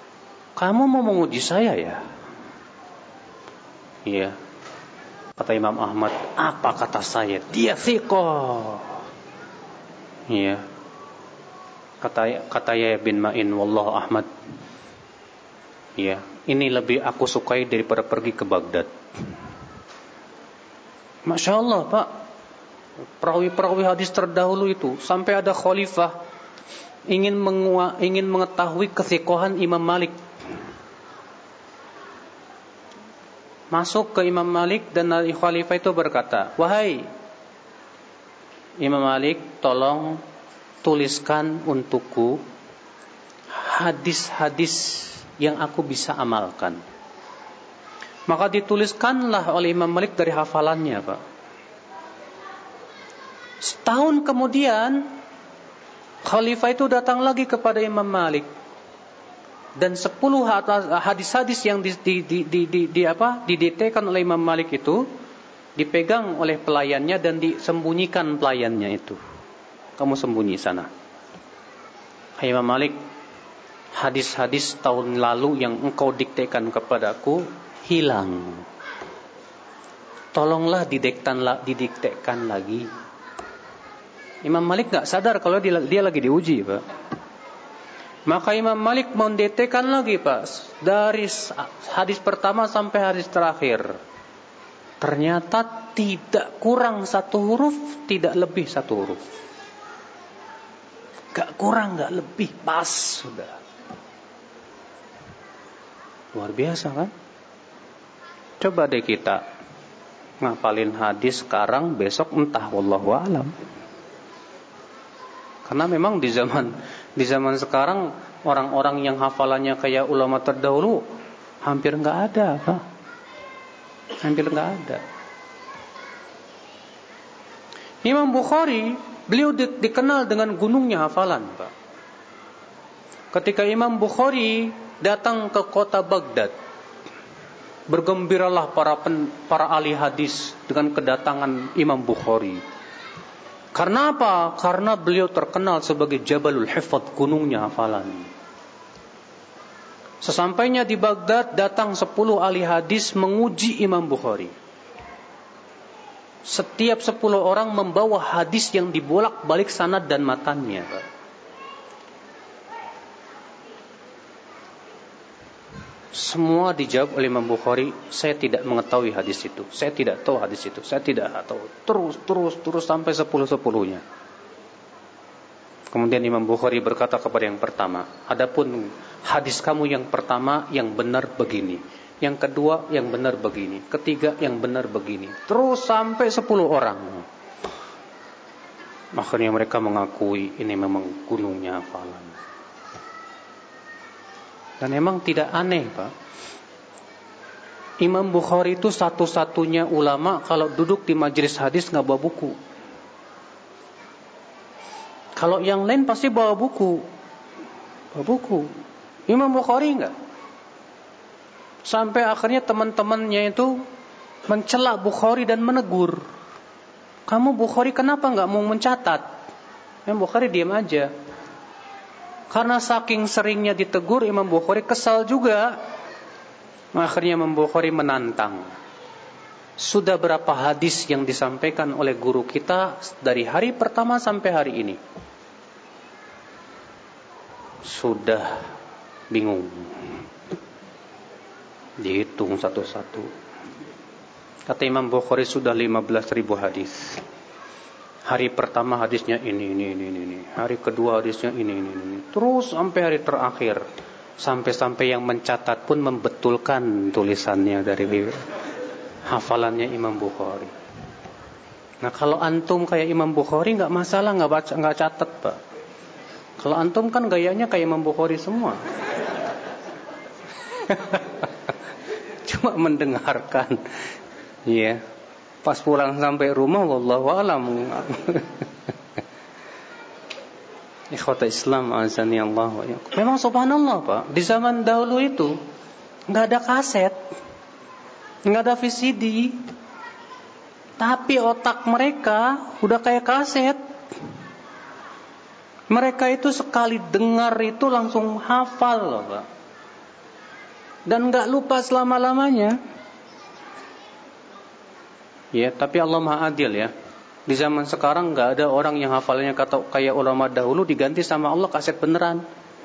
kamu mau menguji saya ya? Iya. Kata Imam Ahmad, apa kata saya? Dia thiqah. Iya. Kata kata Yahya bin Ma'in, wallahu Ahmad. Iya, ini lebih aku sukai daripada pergi ke Baghdad. Masya Allah, Pak. Perawi-perawi hadis terdahulu itu sampai ada khalifah ingin mengua, ingin mengetahui kethiqahan Imam Malik. Masuk ke Imam Malik dan khalifah itu berkata, wahai Imam Malik, tolong tuliskan untukku hadis-hadis yang aku bisa amalkan. Maka dituliskanlah oleh Imam Malik dari hafalannya, Pak. Setahun kemudian khalifah itu datang lagi kepada Imam Malik, dan sepuluh hadis-hadis yang di, di, di, di, di, di apa didetailkan oleh Imam Malik itu dipegang oleh pelayannya dan disembunyikan pelayannya itu. Kamu sembunyi sana. Hai Imam Malik, hadis-hadis tahun lalu yang engkau diktekan kepadaku hilang. Tolonglah didiktekan, didiktekan lagi. Imam Malik gak sadar kalau dia, dia lagi diuji, Pak. Maka Imam Malik mendetekan lagi, Pak, dari hadis pertama sampai hadis terakhir. Ternyata tidak kurang satu huruf, tidak lebih satu huruf. Gak kurang, gak lebih, pas sudah. Luar biasa kan? Coba deh kita ngapalin hadis sekarang, besok entah, wallahu a'lam. Karena memang di zaman di zaman sekarang orang-orang yang hafalannya kayak ulama terdahulu hampir nggak ada, Pak. Hampir nggak ada. Imam Bukhari, beliau di, dikenal dengan gunungnya hafalan, Pak. Ketika Imam Bukhari datang ke kota Baghdad, bergembiralah para pen, para ahli hadis dengan kedatangan Imam Bukhari. Karena apa? Karena beliau terkenal sebagai Jabalul Hifadz, gunungnya hafalan. Sesampainya di Baghdad, datang sepuluh ahli hadis menguji Imam Bukhari. Setiap sepuluh orang membawa hadis yang dibolak-balik sanad dan matannya. Semua dijawab oleh Imam Bukhari, saya tidak mengetahui hadis itu, saya tidak tahu hadis itu, saya tidak tahu. Terus, terus, terus sampai sepuluh-sepuluhnya. Kemudian Imam Bukhari berkata kepada yang pertama, adapun hadis kamu yang pertama yang benar begini, yang kedua yang benar begini, ketiga yang benar begini, terus sampai sepuluh orang. Akhirnya mereka mengakui ini memang gunungnya hafalan. Dan memang tidak aneh, Pak. Imam Bukhari itu satu-satunya ulama kalau duduk di majelis hadis nggak bawa buku. Kalau yang lain pasti bawa buku, bawa buku. Imam Bukhari nggak. Sampai akhirnya teman-temannya itu mencela Bukhari dan menegur. Kamu Bukhari kenapa nggak mau mencatat? Imam Bukhari diam aja. Karena saking seringnya ditegur, Imam Bukhari kesal juga. Akhirnya Imam Bukhari menantang. Sudah berapa hadis yang disampaikan oleh guru kita dari hari pertama sampai hari ini? Sudah bingung. Dihitung satu-satu. Kata Imam Bukhari sudah lima belas ribu hadis. Hari pertama hadisnya ini, ini, ini, ini. Hari kedua hadisnya ini, ini, ini. Terus sampai hari terakhir. Sampai-sampai yang mencatat pun membetulkan tulisannya dari hafalannya Imam Bukhari. Nah kalau antum kayak Imam Bukhari nggak masalah, nggak baca, nggak catat, Pak. Kalau antum kan gayanya kayak Imam Bukhari semua. Cuma mendengarkan. Iya. Yeah. Pas pulang sampai rumah, wallahu a'lam. Ikhwata Islam azani Allah wa iyyakum. Memang subhanallah, Pak, di zaman dahulu itu enggak ada kaset, enggak ada V C D. Tapi otak mereka udah kayak kaset. Mereka itu sekali dengar itu langsung hafal loh, Pak. dan nggak lupa selama-lamanya. Ya, tapi Allah Maha Adil ya. Di zaman sekarang nggak ada orang yang hafalnya kata kayak ulama dahulu diganti sama Allah kaset beneran,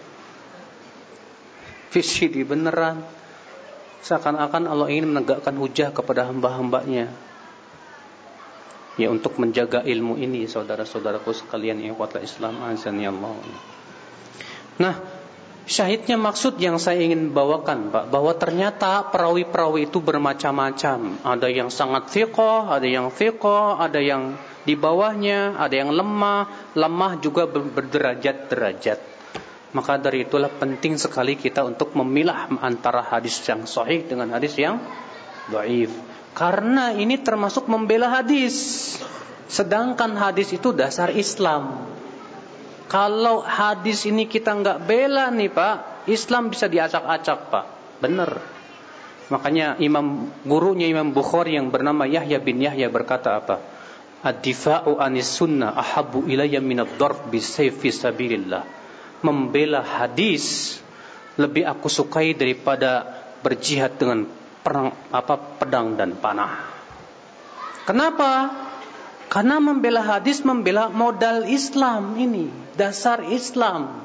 V C D beneran. Seakan-akan Allah ingin menegakkan hujah kepada hamba-hambanya. Ya, untuk menjaga ilmu ini, saudara-saudaraku sekalian yang kuatlah Islam azan ya Allah. Nah, syahidnya maksud yang saya ingin bawakan, Pak, bahwa ternyata perawi-perawi itu bermacam-macam. Ada yang sangat thiqah, ada yang thiqah, ada yang di bawahnya, ada yang lemah, lemah juga berderajat-derajat. Maka dari itulah penting sekali kita untuk memilah antara hadis yang sahih dengan hadis yang dhaif. Karena ini termasuk membela hadis. Sedangkan hadis itu dasar Islam. Kalau hadis ini kita nggak bela nih Pak, Islam bisa diacak-acak Pak. Bener. Makanya imam gurunya Imam Bukhari yang bernama Yahya bin Yahya berkata apa? Ad-difa'u anis sunnah ahabbu ilayya minad darb bisayf fi sabilillah. Membela hadis lebih aku sukai daripada berjihad dengan perang apa pedang dan panah. Kenapa? Karena membela hadis membela modal Islam ini, dasar Islam.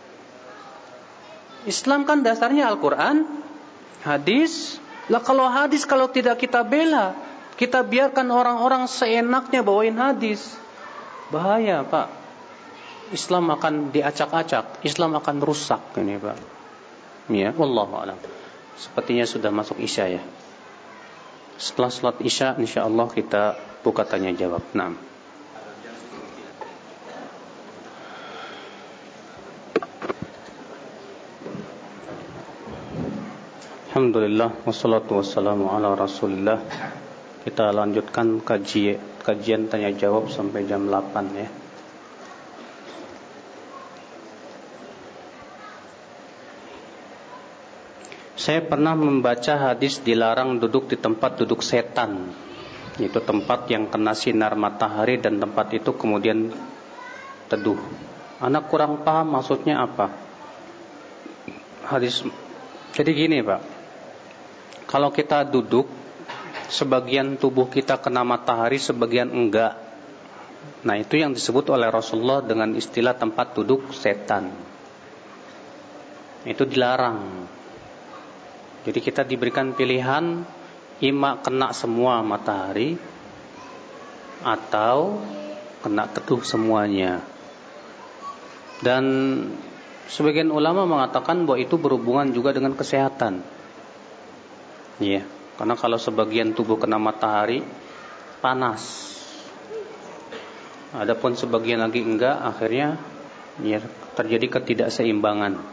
Islam kan dasarnya Al-Quran, hadis. Lah kalau hadis kalau tidak kita bela, kita biarkan orang-orang seenaknya bawain hadis, bahaya Pak. Islam akan diacak-acak, Islam akan rusak ini Pak. Ya, wallahu a'lam. Sepertinya sudah masuk Isya ya. Setelah salat Isya insyaallah kita buka tanya jawab. Naam. Alhamdulillah wassalatu wassalamu ala Rasulillah. Kita lanjutkan kaji, kajian tanya jawab sampai jam delapan ya. Saya pernah membaca hadis dilarang duduk di tempat duduk setan. Itu tempat yang kena sinar matahari dan tempat itu kemudian teduh. Anak kurang paham maksudnya apa. Hadis jadi gini Pak. Kalau kita duduk, sebagian tubuh kita kena matahari, sebagian enggak. Nah, itu yang disebut oleh Rasulullah dengan istilah tempat duduk setan. Itu dilarang. Jadi kita diberikan pilihan, ima kena semua matahari atau kena teduh semuanya. Dan sebagian ulama mengatakan bahwa itu berhubungan juga dengan kesehatan. Iya, karena kalau sebagian tubuh kena matahari panas. Adapun sebagian lagi enggak, akhirnya ya terjadi ketidakseimbangan.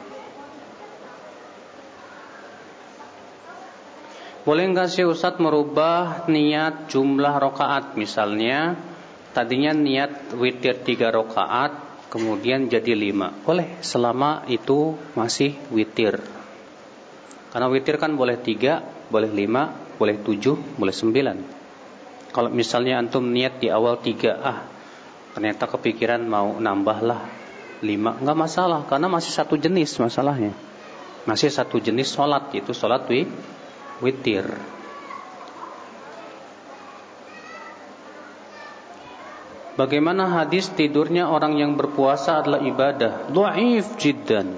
Boleh enggak sih Ustaz merubah niat jumlah rakaat? Misalnya tadinya niat witir tiga rakaat, kemudian jadi lima. Boleh selama itu masih witir. Karena witir kan boleh tiga, boleh lima, boleh tujuh, boleh sembilan. Kalau misalnya antum niat di awal tiga, ah ternyata kepikiran mau nambahlah lima, enggak masalah. Karena masih satu jenis masalahnya. Masih satu jenis sholat, yaitu sholat wi witir. Bagaimana hadis tidurnya orang yang berpuasa adalah ibadah? Dhaif jiddan.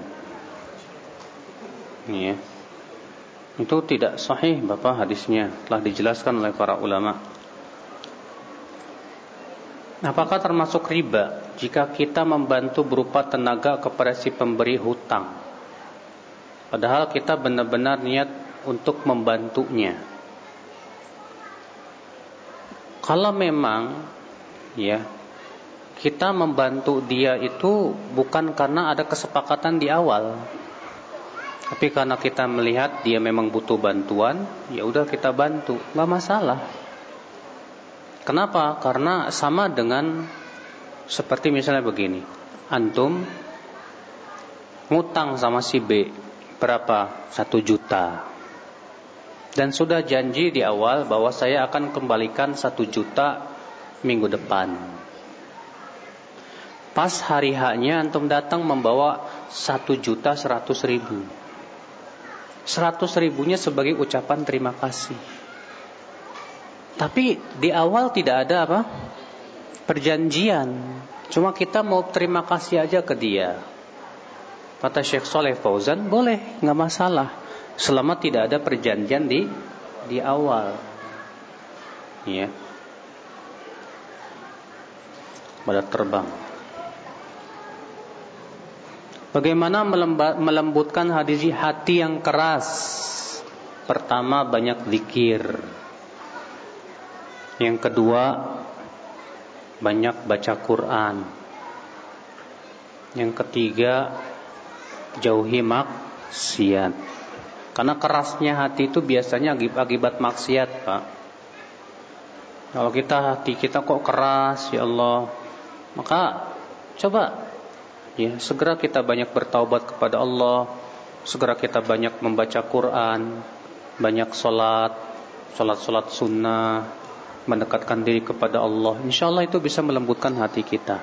Ya. Itu tidak sahih Bapak hadisnya, telah dijelaskan oleh para ulama. Apakah termasuk riba jika kita membantu berupa tenaga kepada si pemberi hutang? Padahal kita benar-benar niat untuk membantunya. Kalau memang ya kita membantu dia itu bukan karena ada kesepakatan di awal, tapi karena kita melihat dia memang butuh bantuan, ya udah kita bantu, nggak masalah. Kenapa? Karena sama dengan seperti misalnya begini, antum ngutang sama si B berapa? Satu juta. Dan sudah janji di awal bahwa saya akan kembalikan satu juta minggu depan. Pas hari haknya antum datang membawa satu juta seratus ribu. Seratus ribunya sebagai ucapan terima kasih. Tapi di awal tidak ada apa? Perjanjian. Cuma kita mau terima kasih aja ke dia. Kata Syekh Saleh Fauzan, boleh, nggak masalah, selama tidak ada perjanjian di di awal. Ya. Pada terbang. Bagaimana melembutkan hati hati yang keras? Pertama, banyak zikir. Yang kedua, banyak baca Quran. Yang ketiga, jauhi maksiat. Karena kerasnya hati itu biasanya akibat maksiat, Pak. Kalau kita hati kita kok keras, ya Allah, maka coba ya, segera kita banyak bertaubat kepada Allah, segera kita banyak membaca Quran, banyak sholat, sholat-sholat sunnah, mendekatkan diri kepada Allah. Insya Allah itu bisa melembutkan hati kita.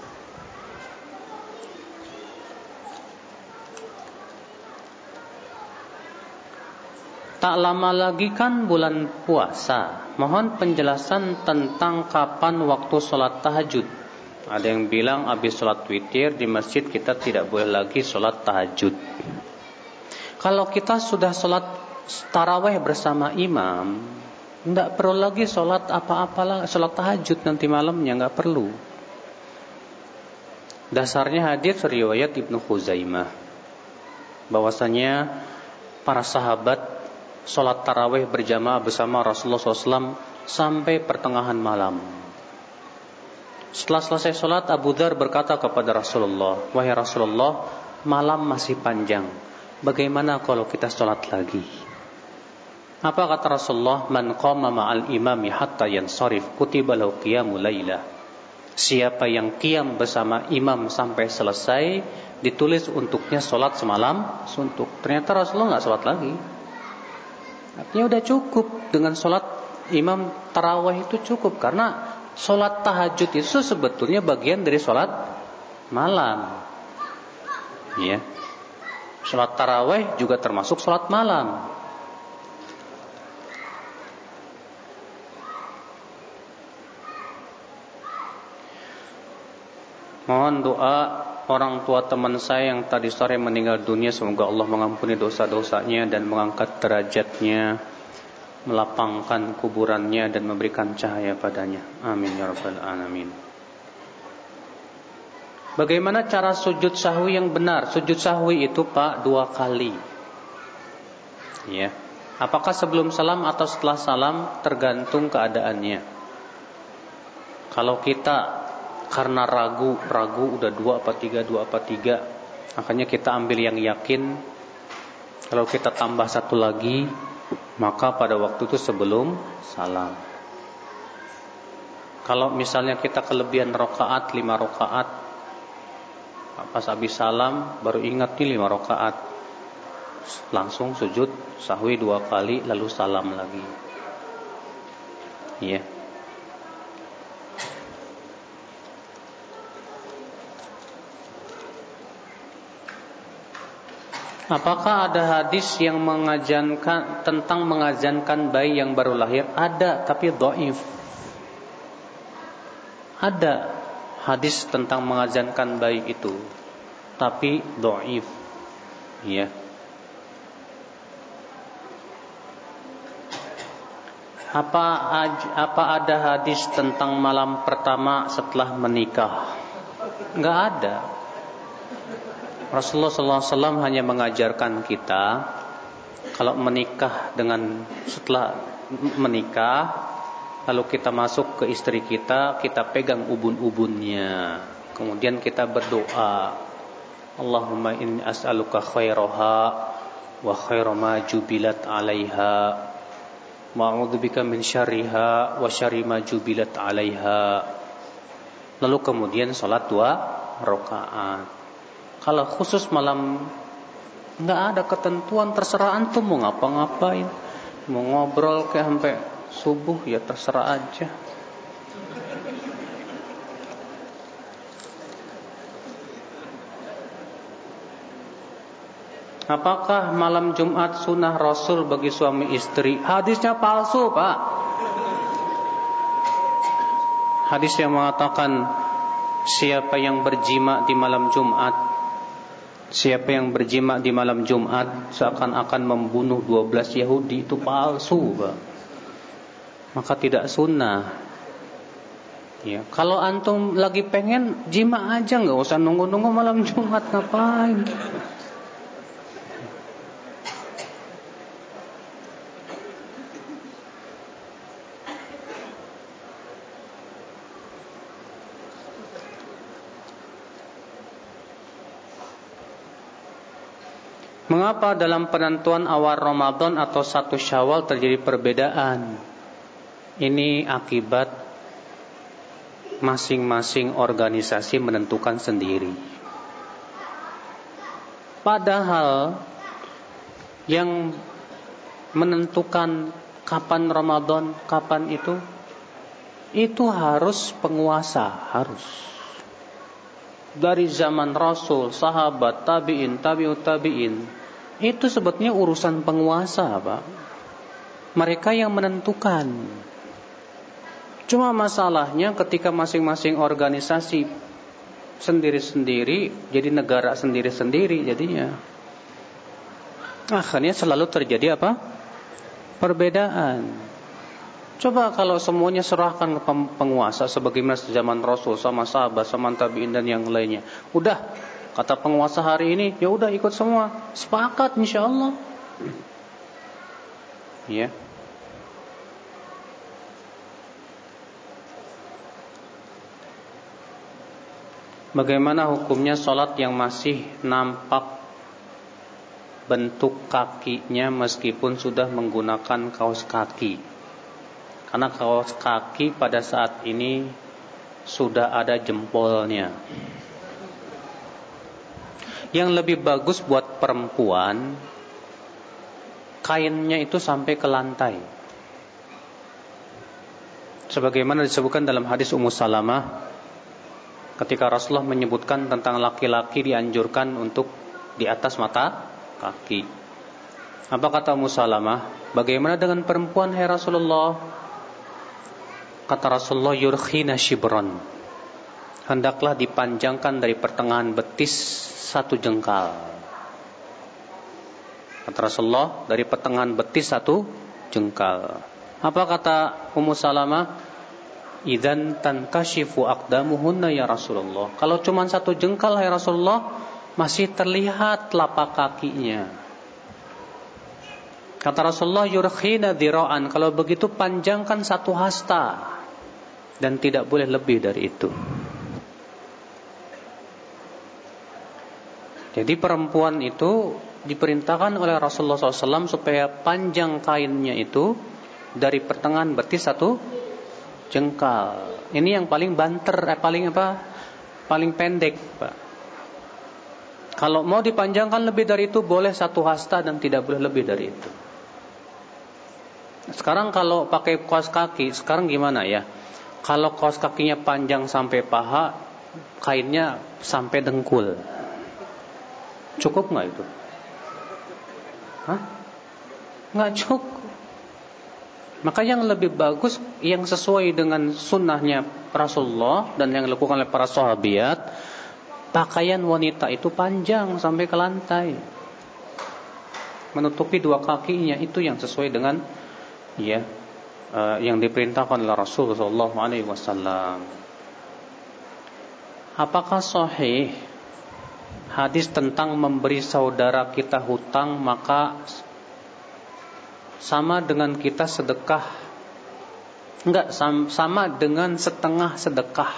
Tak lama lagi kan bulan puasa. Mohon penjelasan tentang kapan waktu sholat tahajud. Ada yang bilang habis sholat witir di masjid kita tidak boleh lagi sholat tahajud. Kalau kita sudah sholat taraweh bersama imam, tidak perlu lagi sholat apa-apalah, sholat tahajud nanti malamnya nggak perlu. Dasarnya hadis riwayat Ibnu Khuzaimah, bahwasanya para sahabat sholat taraweh berjamaah bersama Rasulullah shallallahu alaihi wasallam sampai pertengahan malam. Setelah selesai sholat, Abu Dzar berkata kepada Rasulullah, wahai Rasulullah, malam masih panjang, bagaimana kalau kita sholat lagi? Apa kata Rasulullah? Man qama ma'al imami hatta yansarif kutiba lahu qiyamul lailah. Siapa yang qiyam bersama imam sampai selesai, ditulis untuknya sholat semalam suntuk. Ternyata Rasulullah nggak sholat lagi. Artinya udah cukup dengan sholat imam tarawih, itu cukup. Karena sholat tahajud itu sebetulnya bagian dari sholat malam. Ya. Sholat tarawih juga termasuk sholat malam. Mohon doa orang tua teman saya yang tadi sore meninggal dunia, semoga Allah mengampuni dosa-dosanya dan mengangkat derajatnya, melapangkan kuburannya dan memberikan cahaya padanya. Amin ya rabbal alamin. Bagaimana cara sujud sahwi yang benar? Sujud sahwi itu, Pak, dua kali. Ya. Apakah sebelum salam atau setelah salam? Tergantung keadaannya. Kalau kita karena ragu, ragu udah dua apa tiga, dua apa tiga, makanya kita ambil yang yakin. Kalau kita tambah satu lagi, maka pada waktu itu sebelum salam. Kalau misalnya kita kelebihan rakaat, lima rakaat, pas habis salam baru ingat nih lima rakaat, langsung sujud sahwi dua kali lalu salam lagi. Iya. Yeah. Apakah ada hadis yang mengajankan tentang mengajankan bayi yang baru lahir? Ada, tapi dhaif. Ada hadis tentang mengajankan bayi itu, tapi dhaif. Ya. Apa apa ada hadis tentang malam pertama setelah menikah? Enggak ada. Rasulullah shallallahu alaihi wasallam hanya mengajarkan kita kalau menikah dengan setelah menikah lalu kita masuk ke istri kita, kita pegang ubun-ubunnya, kemudian kita berdoa, Allahumma inni as'aluka khairaha wa khaira ma jubilat 'alaiha wa a'udzubika min syarriha wa syarri ma jubilat 'alaiha. Lalu kemudian salat dua rakaat. Kalau khusus malam nggak ada ketentuan, terserah antum mau ngapa-ngapain, mau ngobrol kayak sampai subuh ya terserah aja. Apakah malam Jumat sunnah Rasul bagi suami istri? Hadisnya palsu, Pak. Hadis yang mengatakan siapa yang berjima di malam Jumat, siapa yang berjima di malam Jumat seakan-akan membunuh dua belas Yahudi, itu palsu, Pak. Maka tidak sunnah. Ya, kalau antum lagi pengen jima aja, nggak usah nunggu-nunggu malam Jumat, ngapain? Mengapa dalam penentuan awal Ramadan atau satu Syawal terjadi perbedaan? Ini akibat masing-masing organisasi menentukan sendiri. Padahal yang menentukan kapan Ramadan, kapan itu, itu harus penguasa, harus. Dari zaman Rasul, sahabat, tabi'in, tabi'ut tabi'in, itu sebetulnya urusan penguasa, Pak. Mereka yang menentukan. Cuma masalahnya ketika masing-masing organisasi sendiri-sendiri, jadi negara sendiri-sendiri jadinya. Akhirnya selalu terjadi apa? Perbedaan. Coba kalau semuanya serahkan ke penguasa sebagaimana zaman Rasul sama sahabat, sama tabi'in dan yang lainnya. Udah, kata penguasa hari ini, ya udah ikut semua. Sepakat insyaallah. Ya. Bagaimana hukumnya sholat yang masih nampak bentuk kakinya meskipun sudah menggunakan kaos kaki? Karena kaos kaki pada saat ini sudah ada jempolnya. Yang lebih bagus buat perempuan, kainnya itu sampai ke lantai. Sebagaimana disebutkan dalam hadis Ummu Salamah, ketika Rasulullah menyebutkan tentang laki-laki dianjurkan untuk di atas mata kaki. Apa kata Ummu Salamah? Bagaimana dengan perempuan, hai Rasulullah? Kata Rasulullah, yurkhina shibran, hendaklah dipanjangkan dari pertengahan betis satu jengkal. Kata Rasulullah, dari pertengahan betis satu jengkal. Apa kata Ummu Salamah? Idzan tankashifu aqdamuhunna ya Rasulullah. Kalau cuma satu jengkal, hai Rasulullah, masih terlihat telapak kakinya. Kata Rasulullah, yurkhina dhira'an, kalau begitu panjangkan satu hasta dan tidak boleh lebih dari itu. Jadi perempuan itu diperintahkan oleh Rasulullah shallallahu alaihi wasallam supaya panjang kainnya itu dari pertengahan betis satu jengkal. Ini yang paling banter, eh, paling apa? Paling pendek, Pak. Kalau mau dipanjangkan lebih dari itu boleh satu hasta dan tidak boleh lebih dari itu. Sekarang kalau pakai kaos kaki, sekarang gimana ya? Kalau kaos kakinya panjang sampai paha, kainnya sampai dengkul, cukup nggak itu? Hah? Nggak cukup. Maka yang lebih bagus, yang sesuai dengan sunnahnya Rasulullah dan yang dilakukan oleh para sahabat, pakaian wanita itu panjang sampai ke lantai, menutupi dua kakinya, itu yang sesuai dengan ya uh, yang diperintahkan oleh Rasulullah shallallahu alaihi wasallam. Apakah sahih hadis tentang memberi saudara kita hutang maka sama dengan kita sedekah? Enggak, sama dengan setengah sedekah.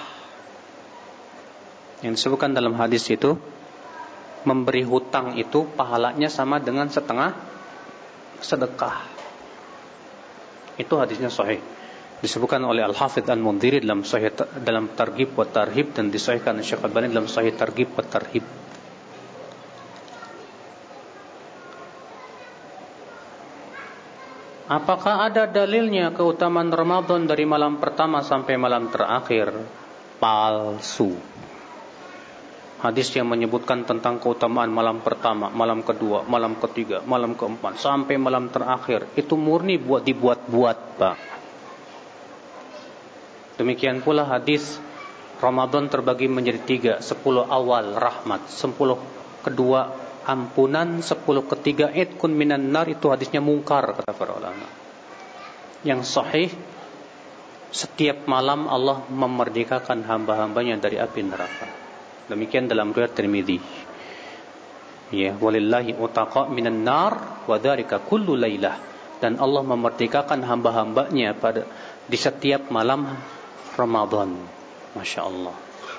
Yang disebutkan dalam hadis itu, memberi hutang itu pahalanya sama dengan setengah sedekah. Itu hadisnya sahih. Disebutkan oleh Al-Hafidz Al-Mundhiri dalam sahih, dalam Targhib wa Tarhib, dan disahihkan oleh Syekh Albani dalam Sahih Targhib wa Tarhib. Apakah ada dalilnya keutamaan Ramadan dari malam pertama sampai malam terakhir? Palsu. Hadis yang menyebutkan tentang keutamaan malam pertama, malam kedua, malam ketiga, malam keempat, sampai malam terakhir, itu murni buat dibuat-buat, Pak. Demikian pula hadis Ramadan terbagi menjadi tiga, sepuluh awal rahmat, sepuluh kedua ampunan, sepuluh ketiga itqun minan nar, itu hadisnya mungkar kata para ulama. Yang sahih, setiap malam Allah memerdekakan hamba-hambanya dari api neraka. Demikian dalam riwayat Tirmidzi. Ya, walillahi utaqa minan nar wa dzalika kullu lailah. Dan Allah memerdekakan hamba-hambanya pada di setiap malam Ramadan. Masya Allah.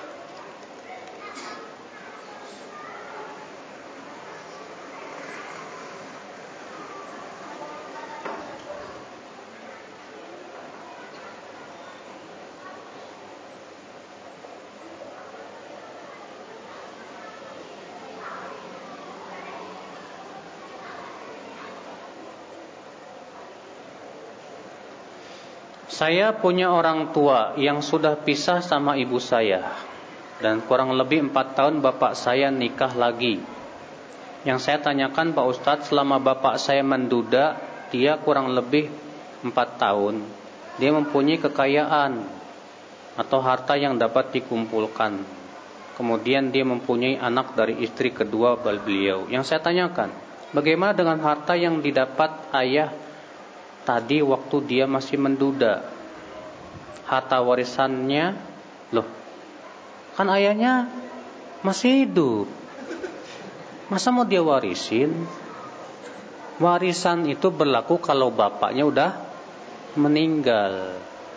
Saya punya orang tua yang sudah pisah sama ibu saya, dan kurang lebih empat tahun bapak saya nikah lagi. Yang saya tanyakan Pak Ustadz, selama bapak saya menduda, dia kurang lebih empat tahun, dia mempunyai kekayaan atau harta yang dapat dikumpulkan. Kemudian dia mempunyai anak dari istri kedua beliau. Yang saya tanyakan, bagaimana dengan harta yang didapat ayah tadi waktu dia masih menduda? Harta warisannya, loh, kan ayahnya masih hidup, masa mau dia warisin? Warisan itu berlaku kalau bapaknya udah meninggal.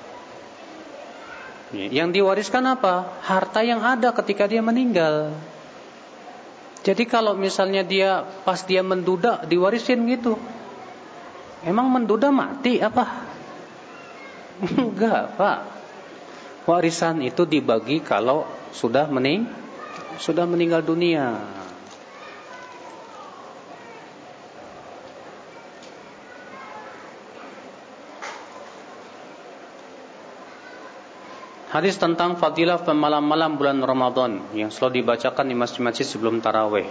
Yang diwariskan apa? Harta yang ada ketika dia meninggal. Jadi kalau misalnya dia pas dia menduda diwarisin gitu, emang menduda mati apa? Enggak, Pak. Warisan itu dibagi kalau sudah mening sudah meninggal dunia. Hadis tentang fadilah malam-malam bulan Ramadan yang selalu dibacakan di masjid-masjid sebelum tarawih.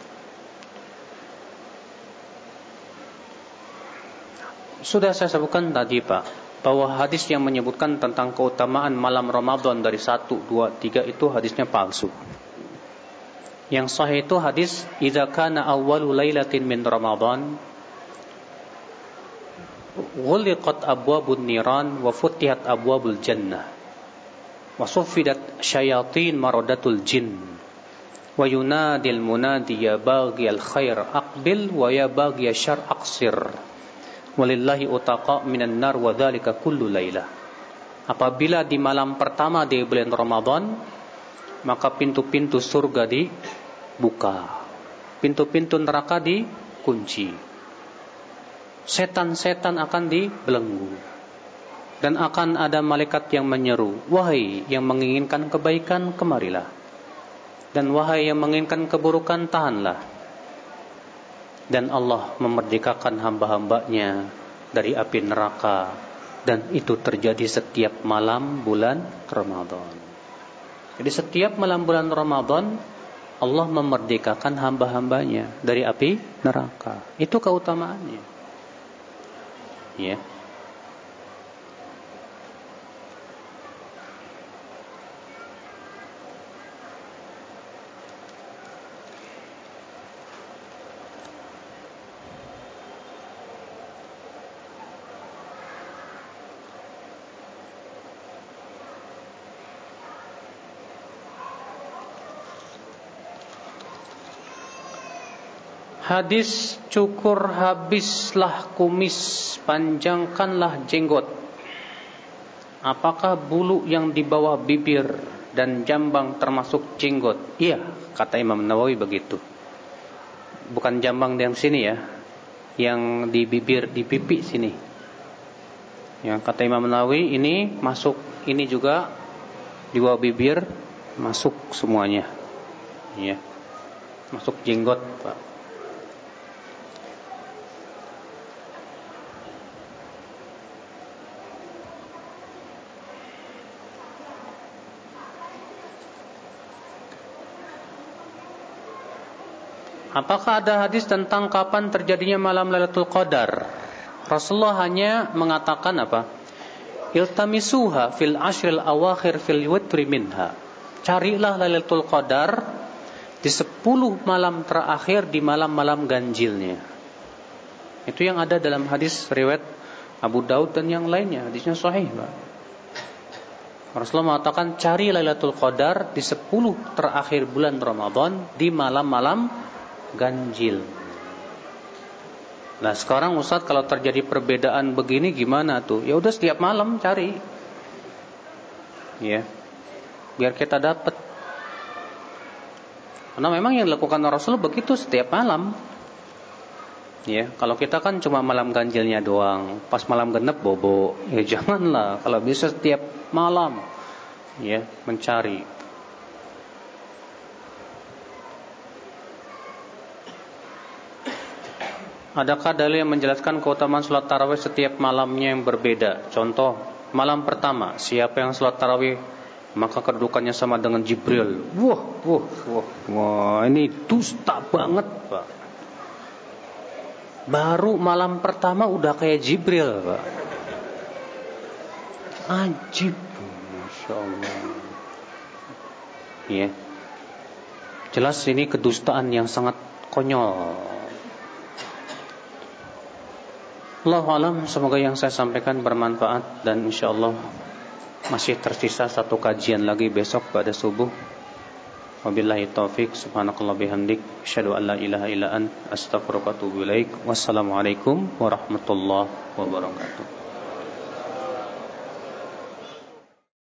Sudah saya sebutkan tadi, Pak, bahwa hadis yang menyebutkan tentang keutamaan malam Ramadan dari satu, dua, tiga itu hadisnya palsu. Yang sahih itu hadis idza kana awwalu lailatin min Ramadan ghuliqat abwabun niran wa futihat abwabul jannah wa suffidat syayatin maradatul jin wa yunadil munadi ya baghiyal khair aqbil wa ya baghiyal syarr aqsir walillahi utaqa minan nar wa dzalika kullu lailah. Apabila di malam pertama di bulan Ramadan, maka pintu-pintu surga dibuka, pintu-pintu neraka dikunci, setan-setan akan dibelenggu, dan akan ada malaikat yang menyeru, wahai yang menginginkan kebaikan, kemarilah, dan wahai yang menginginkan keburukan, tahanlah. Dan Allah memerdekakan hamba-hambanya dari api neraka, dan itu terjadi setiap malam bulan Ramadan. Jadi setiap malam bulan Ramadan Allah memerdekakan hamba-hambanya dari api neraka. Itu keutamaannya. Ya. Hadis cukur habislah kumis, panjangkanlah jenggot. Apakah bulu yang di bawah bibir dan jambang termasuk jenggot? Iya, kata Imam Nawawi begitu. Bukan jambang yang sini ya, yang di bibir, di pipi sini. Yang kata Imam Nawawi ini masuk, ini juga di bawah bibir masuk semuanya. Ya, masuk jenggot, Pak. apakah ada hadis tentang kapan terjadinya malam Lailatul Qadar? Rasulullah hanya mengatakan apa? Iltamisuha fil ashril awakhir fil witri minha. Carilah Lailatul Qadar di sepuluh malam terakhir di malam-malam ganjilnya. Itu yang ada dalam hadis riwayat Abu Daud dan yang lainnya. Hadisnya sahih, Pak. Rasulullah mengatakan cari Lailatul Qadar di sepuluh terakhir bulan Ramadan di malam-malam ganjil. Nah sekarang Ustaz kalau terjadi perbedaan begini gimana tuh? Ya udah setiap malam cari, ya, biar kita dapat. Karena memang yang dilakukan Rasul begitu setiap malam. Ya, kalau kita kan cuma malam ganjilnya doang, pas malam genep bobo. Ya janganlah, kalau bisa setiap malam, ya mencari. Adakah dalil yang menjelaskan keutamaan sholat tarawih setiap malamnya yang berbeda? Contoh, malam pertama, siapa yang sholat tarawih maka kedudukannya sama dengan Jibril. Wah, wah, wah, wah, ini dusta banget, Pak. Baru malam pertama udah kayak Jibril, Pak. Ajib, Masya Allah. Ya, jelas ini kedustaan yang sangat konyol. Allahu a'lam, semoga yang saya sampaikan bermanfaat dan insya Allah masih tersisa satu kajian lagi besok pada subuh. Wabillahi taufik, subhanakallah bihamdik, asyhadu an la ilaha illa ant, astaghfiruka wa atubu ilaik. Wassalamualaikum warahmatullahi wabarakatuh.